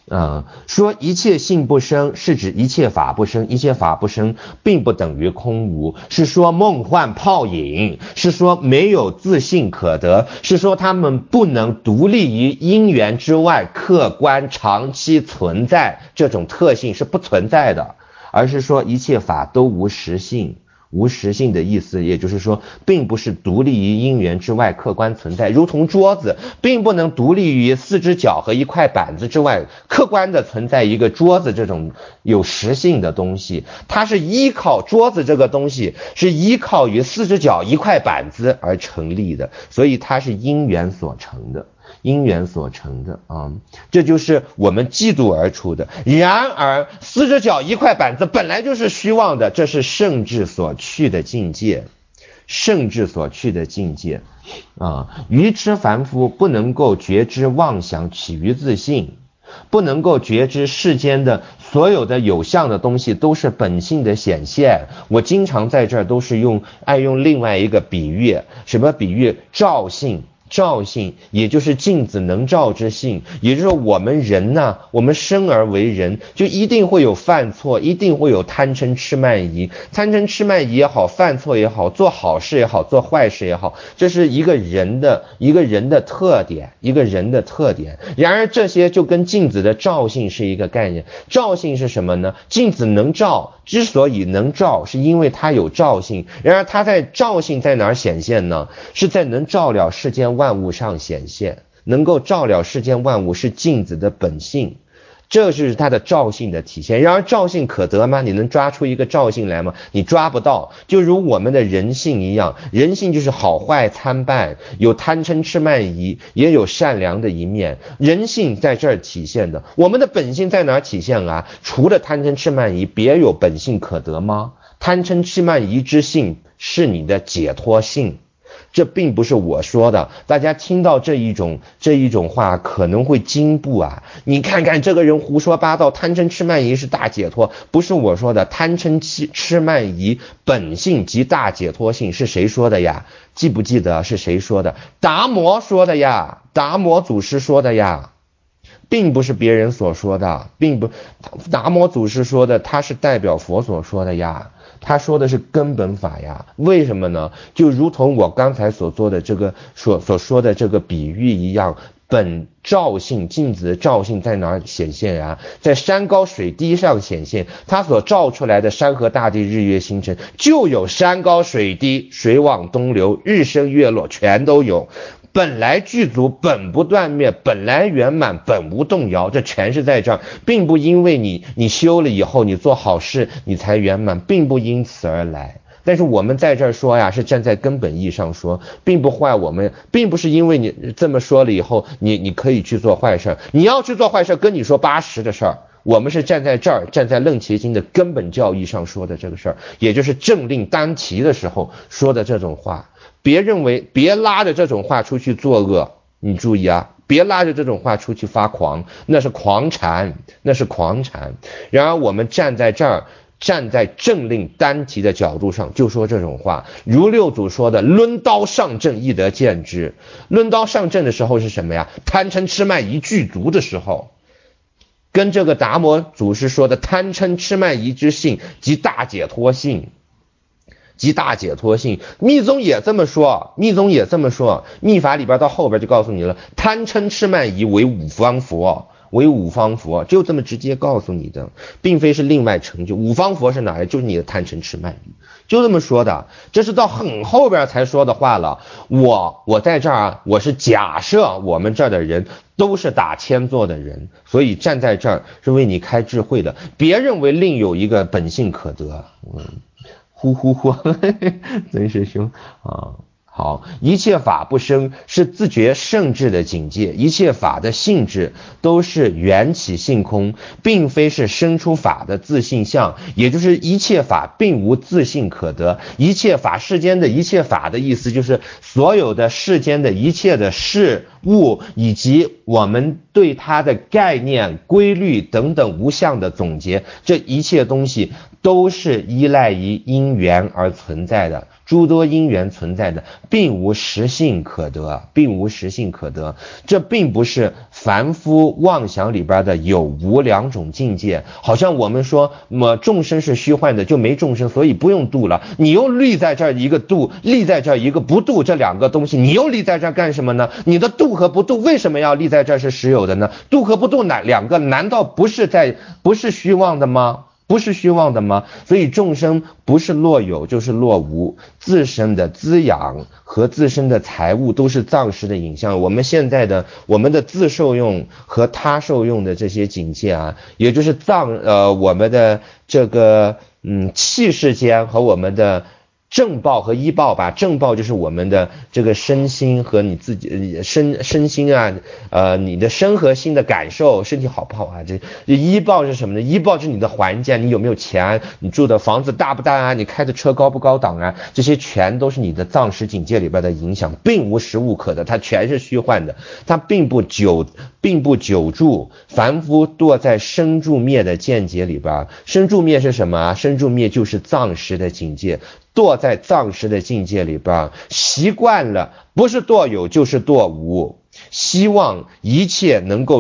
说一切性不生是指一切法不生，一切法不生并不等于空无，是说梦幻泡影，是说没有自性可得，是说他们不能独立于因缘之外客观长期存在，这种特性是不存在的，而是说一切法都无实性。无实性的意思，也就是说并不是独立于因缘之外客观存在，如同桌子并不能独立于四只脚和一块板子之外客观的存在一个桌子这种有实性的东西，它是依靠桌子这个东西是依靠于四只脚一块板子而成立的，所以它是因缘所成的，因缘所成的这就是我们嫉妒而出的。然而四只脚一块板子本来就是虚妄的，这是圣智所去的境界，圣智所去的境界愚痴凡夫不能够觉知妄想起于自性，不能够觉知世间的所有的有相的东西都是本性的显现。我经常在这儿都是爱用另外一个比喻，什么比喻？照性，照性也就是镜子能照之性，也就是说我们人呢，我们生而为人就一定会有犯错，一定会有贪嗔痴慢疑，贪嗔痴慢疑也好，犯错也好，做好事也好，做坏事也好，这是一个人的特点，一个人的特点。然而这些就跟镜子的照性是一个概念。照性是什么呢？镜子能照，之所以能照是因为它有照性，然而它在照性在哪儿显现呢？是在能照了世间万物上显现，能够照了世间万物是镜子的本性，这是它的照性的体现。然而照性可得吗？你能抓出一个照性来吗？你抓不到。就如我们的人性一样，人性就是好坏参半，有贪嗔痴慢疑，也有善良的一面，人性在这儿体现的。我们的本性在哪儿体现啊？除了贪嗔痴慢疑，别有本性可得吗？贪嗔痴慢疑之性是你的解脱性，这并不是我说的，大家听到这一种话可能会惊怖啊！你看看这个人胡说八道，贪嗔痴慢疑是大解脱，不是我说的。贪嗔痴慢疑本性即大解脱性，是谁说的呀？记不记得是谁说的？达摩说的呀，达摩祖师说的呀，并不是别人所说的，达摩祖师说的，他是代表佛所说的呀。他说的是根本法呀，为什么呢？就如同我刚才所说的这个所说的这个比喻一样，本照性，镜子的照性在哪儿显现呀？在山高水低上显现，它所照出来的山河大地日月星辰就有山高水低，水往东流，日升月落全都有。本来具足，本不断灭，本来圆满，本无动摇，这全是在这儿，并不因为你修了以后你做好事你才圆满，并不因此而来。但是我们在这儿说呀，是站在根本意义上说，并不坏我们，并不是因为你这么说了以后你可以去做坏事，你要去做坏事跟你说80的事儿。我们是站在这儿，站在楞伽经的根本教义上说的这个事儿，也就是正令当期的时候说的这种话。别拉着这种话出去作恶，你注意啊，别拉着这种话出去发狂，那是狂禅，那是狂禅。然而我们站在这儿，站在正令单提的角度上就说这种话，如六祖说的抡刀上阵亦得见之。抡刀上阵的时候是什么呀？贪嗔痴慢疑具足的时候，跟这个达摩祖师说的贪嗔痴慢疑之性即大解脱性，即大解脱性。密宗也这么说，密法里边到后边就告诉你了，贪嗔痴慢疑为五方佛，为五方佛，就这么直接告诉你的，并非是另外成就。五方佛是哪来？就是你的贪嗔痴慢疑，就这么说的。这是到很后边才说的话了。我在这儿我是假设我们这儿的人都是打千座的人，所以站在这儿是为你开智慧的，别认为另有一个本性可得。曾师兄啊。好，一切法不生是自觉圣智的境界，一切法的性质都是缘起性空，并非是生出法的自性相，也就是一切法并无自性可得。一切法，世间的一切法的意思就是所有的世间的一切的事物，以及我们对它的概念规律等等无相的总结，这一切东西都是依赖于因缘而存在的，诸多因缘存在的，并无实性可得，并无实性可得。这并不是凡夫妄想里边的有无两种境界，好像我们说众生是虚幻的，就没众生，所以不用度了。你又立在这儿一个度，立在这儿一个不度，这两个东西你又立在这儿干什么呢？你的度和不度为什么要立在这儿是实有的呢？度和不度两个难道不是虚妄的吗？不是虚妄的吗？所以众生不是落有就是落无，自身的滋养和自身的财物都是藏识的影像。我们的自受用和他受用的这些境界啊，也就是我们的这个气世间和我们的正报和依报吧。正报就是我们的这个身心和你自己身心啊，你的身和心的感受，身体好不好啊？这依报是什么呢？依报是你的环境，你有没有钱，你住的房子大不大啊，你开的车高不高档啊，这些全都是你的藏识境界里边的影响，并无实物可得，它全是虚幻的，它并不久住。凡夫堕在生住灭的见解里边，生住灭是什么啊？生住灭就是藏识的境界，堕在藏识的境界里边，习惯了不是堕有就是堕无，希望一切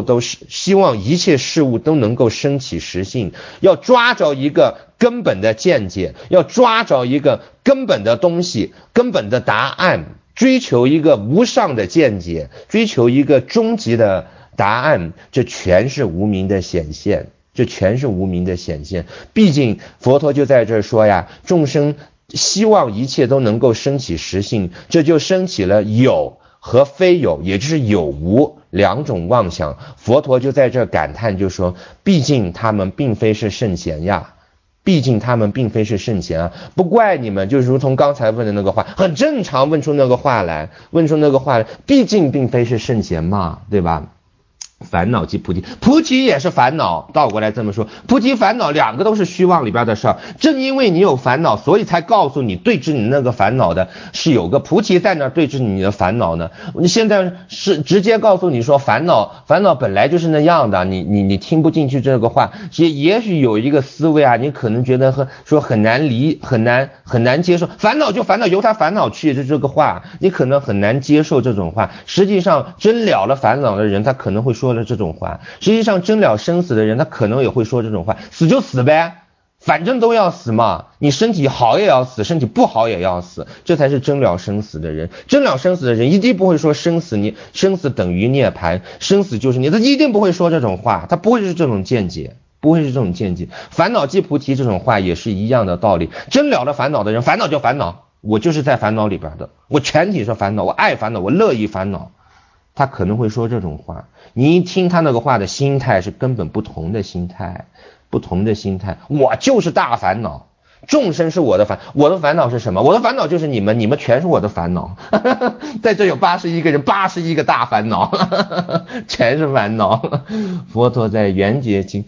事物都能够升起实性，要抓着一个根本的见解，要抓着一个根本的东西，根本的答案，追求一个无上的见解，追求一个终极的答案，这全是无明的显现，这全是无明的显现。毕竟佛陀就在这儿说呀，众生希望一切都能够升起实性，这就升起了有和非有，也就是有无两种妄想。佛陀就在这感叹，就说毕竟他们并非是圣贤呀，毕竟他们并非是圣贤啊，不怪你们，就如同刚才问的那个话，很正常，问出那个话来，毕竟并非是圣贤嘛，对吧？烦恼即菩提，菩提也是烦恼，倒过来这么说，菩提烦恼两个都是虚妄里边的事儿。正因为你有烦恼，所以才告诉你对治你那个烦恼的是有个菩提在那对治你的烦恼呢。你现在是直接告诉你说烦恼本来就是那样的，你听不进去这个话，也许有一个思维啊，你可能觉得很难接受，烦恼就烦恼，由他烦恼去，这个话你可能很难接受这种话。实际上真了了烦恼的人，他可能会说了这种话，实际上真了生死的人，他可能也会说这种话，死就死呗，反正都要死嘛，你身体好也要死，身体不好也要死，这才是真了生死的人。真了生死的人一定不会说生死等于涅槃，生死就是你，他一定不会说这种话，他不会是这种见解，烦恼即菩提这种话也是一样的道理。真了了烦恼的人，烦恼就烦恼，我就是在烦恼里边的，我全体是烦恼，我爱烦恼，我乐意烦恼，他可能会说这种话。你一听他那个话的心态是根本不同的心态，我就是大烦恼，众生是我的烦恼是什么？我的烦恼就是你们全是我的烦恼在这有81个人，81个大烦恼全是烦恼。佛陀在圆觉经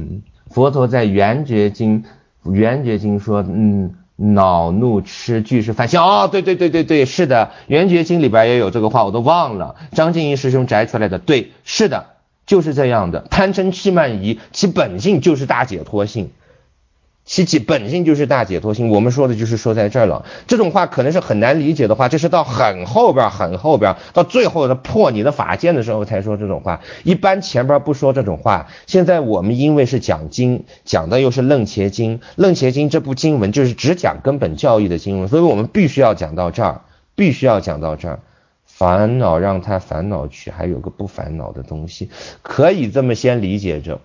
说恼怒痴俱是烦心。对，是的，圆觉经里边也有这个话，我都忘了，张静一师兄摘出来的。对，是的，就是这样的。贪嗔痴慢疑其本性就是大解脱性，我们说的就是说在这儿了。这种话可能是很难理解的话，这是到很后边到最后的破你的法界的时候才说这种话，一般前边不说这种话。现在我们因为是讲经，讲的又是楞伽经这部经文就是只讲根本教义的经文，所以我们必须要讲到这儿。烦恼让他烦恼去，还有个不烦恼的东西，可以这么先理解着，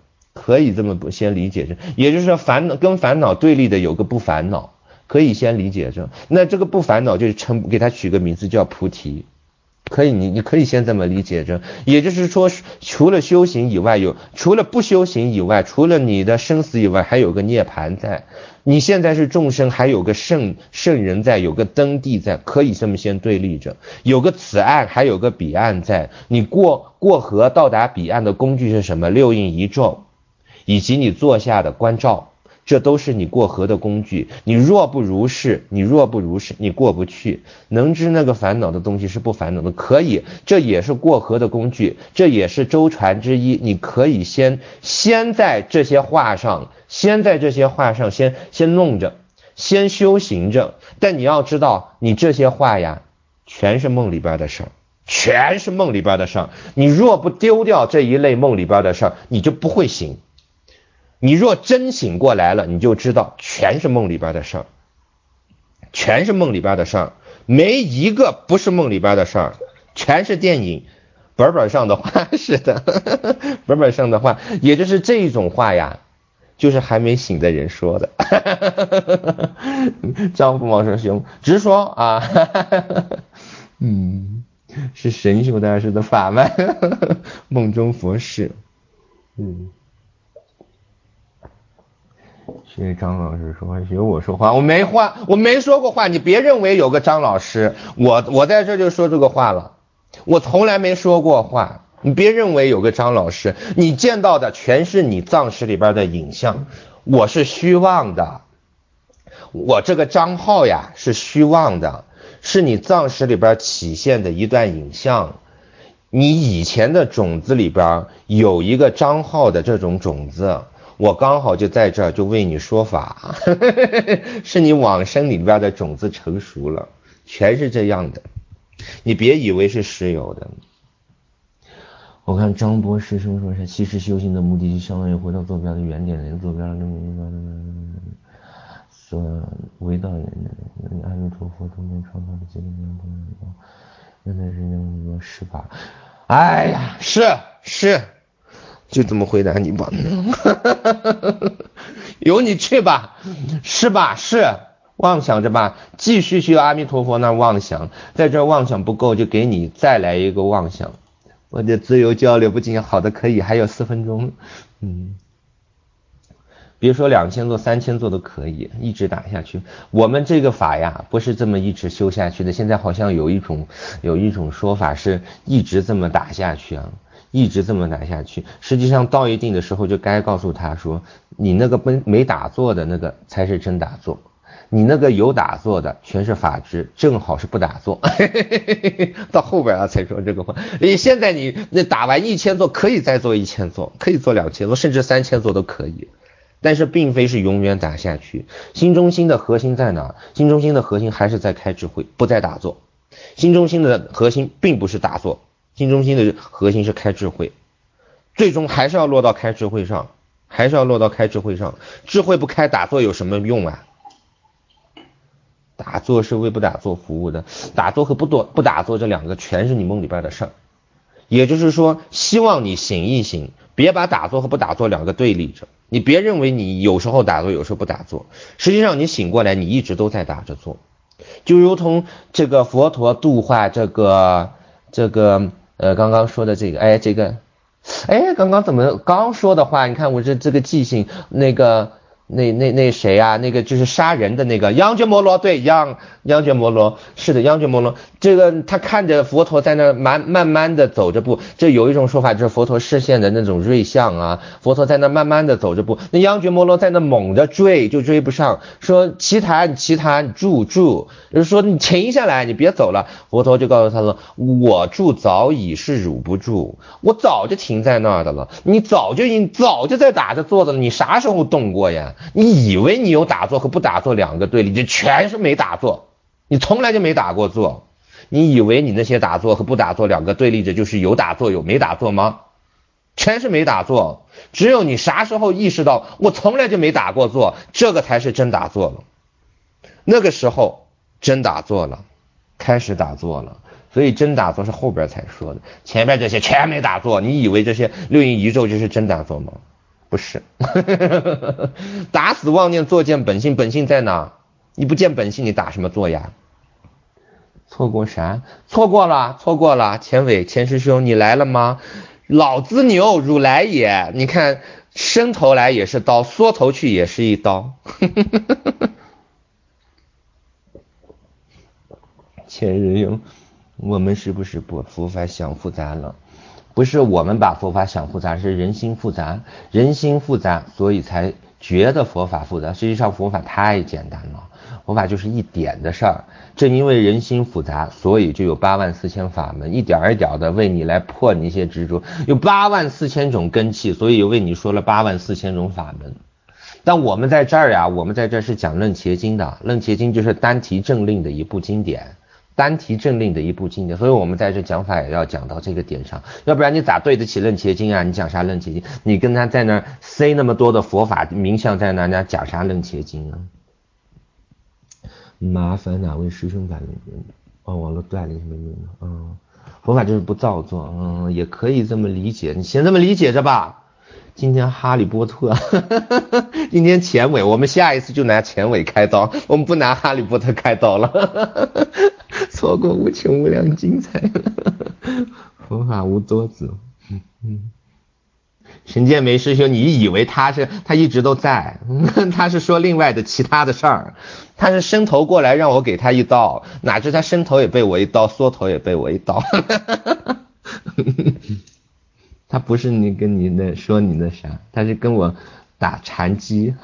也就是说跟烦恼对立的有个不烦恼，可以先理解着。那这个不烦恼就是给他取个名字叫菩提，你可以先这么理解着。也就是说，除了修行以外，除了不修行以外，除了你的生死以外，还有个涅槃在。你现在是众生，还有个圣人在，有个登地在，可以这么先对立着。有个此岸，还有个彼岸在。你过河到达彼岸的工具是什么？六印一咒，以及你坐下的关照。 这都是你过河的工具。你若不如是，你过不去。能知那个烦恼的东西是不烦恼的，可以，这也是过河的工具，这也是舟船之一。你可以先在这些话上，先弄着，先修行着。但你要知道，你这些话呀，全是梦里边的事儿。你若不丢掉这一类梦里边的事儿，你就不会醒。你若真醒过来了，你就知道全是梦里边的事儿，没一个不是梦里边的事儿，全是电影本上的话。是的，本上的话，也就是这种话呀，就是还没醒的人说的。张福茂说兄直说啊。是神秀大师的法脉。梦中佛事。学张老师说话，学我说话，我没说过话，你别认为有个张老师，我在这就说这个话了，我从来没说过话，你别认为有个张老师，你见到的全是你藏识里边的影像，我是虚妄的，我这个账号呀是虚妄的，是你藏识里边起现的一段影像，你以前的种子里边有一个账号的这种种子。我刚好就在这儿就为你说法。是你往生里边的种子成熟了，全是这样的，你别以为是实有的。我看张波师兄说是，其实修行的目的就相当于回到坐标的原点，连坐标的所为道人的阿弥陀佛中间创造的结论原来是用是吧？哎呀，是就这么回答你吧。由你去吧，是吧？是妄想着吧，继续去阿弥陀佛那妄想，在这妄想不够，就给你再来一个妄想。我的自由交流不仅好的可以，还有4分钟。别说2000座3000座都可以，一直打下去。我们这个法呀，不是这么一直修下去的。现在好像有一种说法是一直这么打下去啊。实际上到一定的时候就该告诉他说，你那个没打坐的那个才是真打坐，你那个有打坐的全是法执，正好是不打坐。到后边才说这个话。现在你那打完1000座可以再做1000座，可以做2000座，甚至3000座都可以，但是并非是永远打下去。心中心的核心在哪？心中心的核心还是在开智慧，不在打坐。心中心的核心并不是打坐，心中心的核心是开智慧，最终还是要落到开智慧上，智慧不开，打坐有什么用啊？打坐是为不打坐服务的，打坐和不打坐这两个全是你梦里边的事儿。也就是说，希望你醒一醒，别把打坐和不打坐两个对立着。你别认为你有时候打坐，有时候不打坐，实际上你醒过来，你一直都在打着坐。就如同这个佛陀度化这个刚刚说的这个，刚刚怎么刚说的话，你看我这个记性，那谁啊，那个就是杀人的那个央觉摩罗，对，央觉摩罗，是的，央觉摩罗，这个他看着佛陀在那慢慢的走着步，这有一种说法就是佛陀视线的那种锐相啊，佛陀在那慢慢的走着步，那央觉摩罗在那猛的追，就追不上，说奇谭住，就是说你停下来，你别走了。佛陀就告诉他说，我住早已是汝不住，我早就停在那儿的了，你早就在打着坐的了，你啥时候动过呀？你以为你有打坐和不打坐两个对立，这全是没打坐，你从来就没打过坐。你以为你那些打坐和不打坐两个对立着就是有打坐有没打坐吗？全是没打坐。只有你啥时候意识到我从来就没打过坐，这个才是真打坐了。那个时候真打坐了，开始打坐了。所以真打坐是后边才说的，前面这些全没打坐。你以为这些六阴一咒就是真打坐吗？不是。打死妄念，坐见本性，本性在哪？你不见本性，你打什么坐呀？错过啥？错过了。钱师兄你来了吗？老子牛汝来也。你看伸头来也是刀，缩头去也是一刀。钱师兄，我们是不是把佛法想复杂了？不是我们把佛法想复杂，是人心复杂，所以才觉得佛法复杂，实际上佛法太简单了，佛法就是一点的事儿。正因为人心复杂，所以就有84000法门，一点一点的为你来破你一些执着，有84000种根器，所以又为你说了84000种法门。但我们在这儿呀，我们在这儿是讲楞伽经的，楞伽经就是单提正令的一部经典，单提正令的一部经典，所以我们在这讲法也要讲到这个点上，要不然你咋对得起楞伽经啊？你讲啥楞伽经？你跟他在那塞那么多的佛法名相在那，人家讲啥楞伽经啊？麻烦哪位师兄把网络断了什么用呢？佛法就是不造作，也可以这么理解，你先这么理解着吧。今天哈利波特今天钱尾，我们下一次就拿钱尾开刀，我们不拿哈利波特开刀了错过无穷无量精彩佛法无多子。陈建梅师兄，你以为他一直都在他是说另外的其他的事儿，他是伸头过来让我给他一刀，哪知他伸头也被我一刀，缩头也被我一刀他不是你跟你那说你那啥，他是跟我打禅机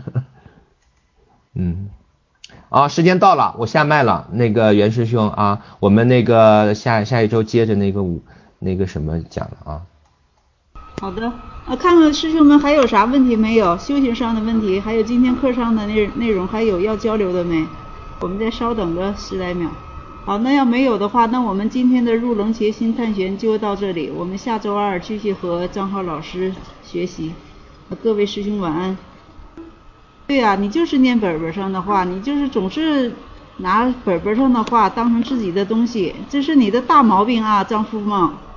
时间到了，我下麦了。那个袁师兄啊，我们那个下一周接着那个什么讲了啊。 好的，看看师兄们还有啥问题没有？修行上的问题，还有今天课上的内容，还有要交流的没？我们再稍等个10来秒。好，那要没有的话，那我们今天的入楞伽心探玄就到这里，我们下周2继续和张浩老师学习。各位师兄晚安。对啊，你就是念本上的话，你就是总是拿本上的话当成自己的东西，这是你的大毛病啊，张夫梦。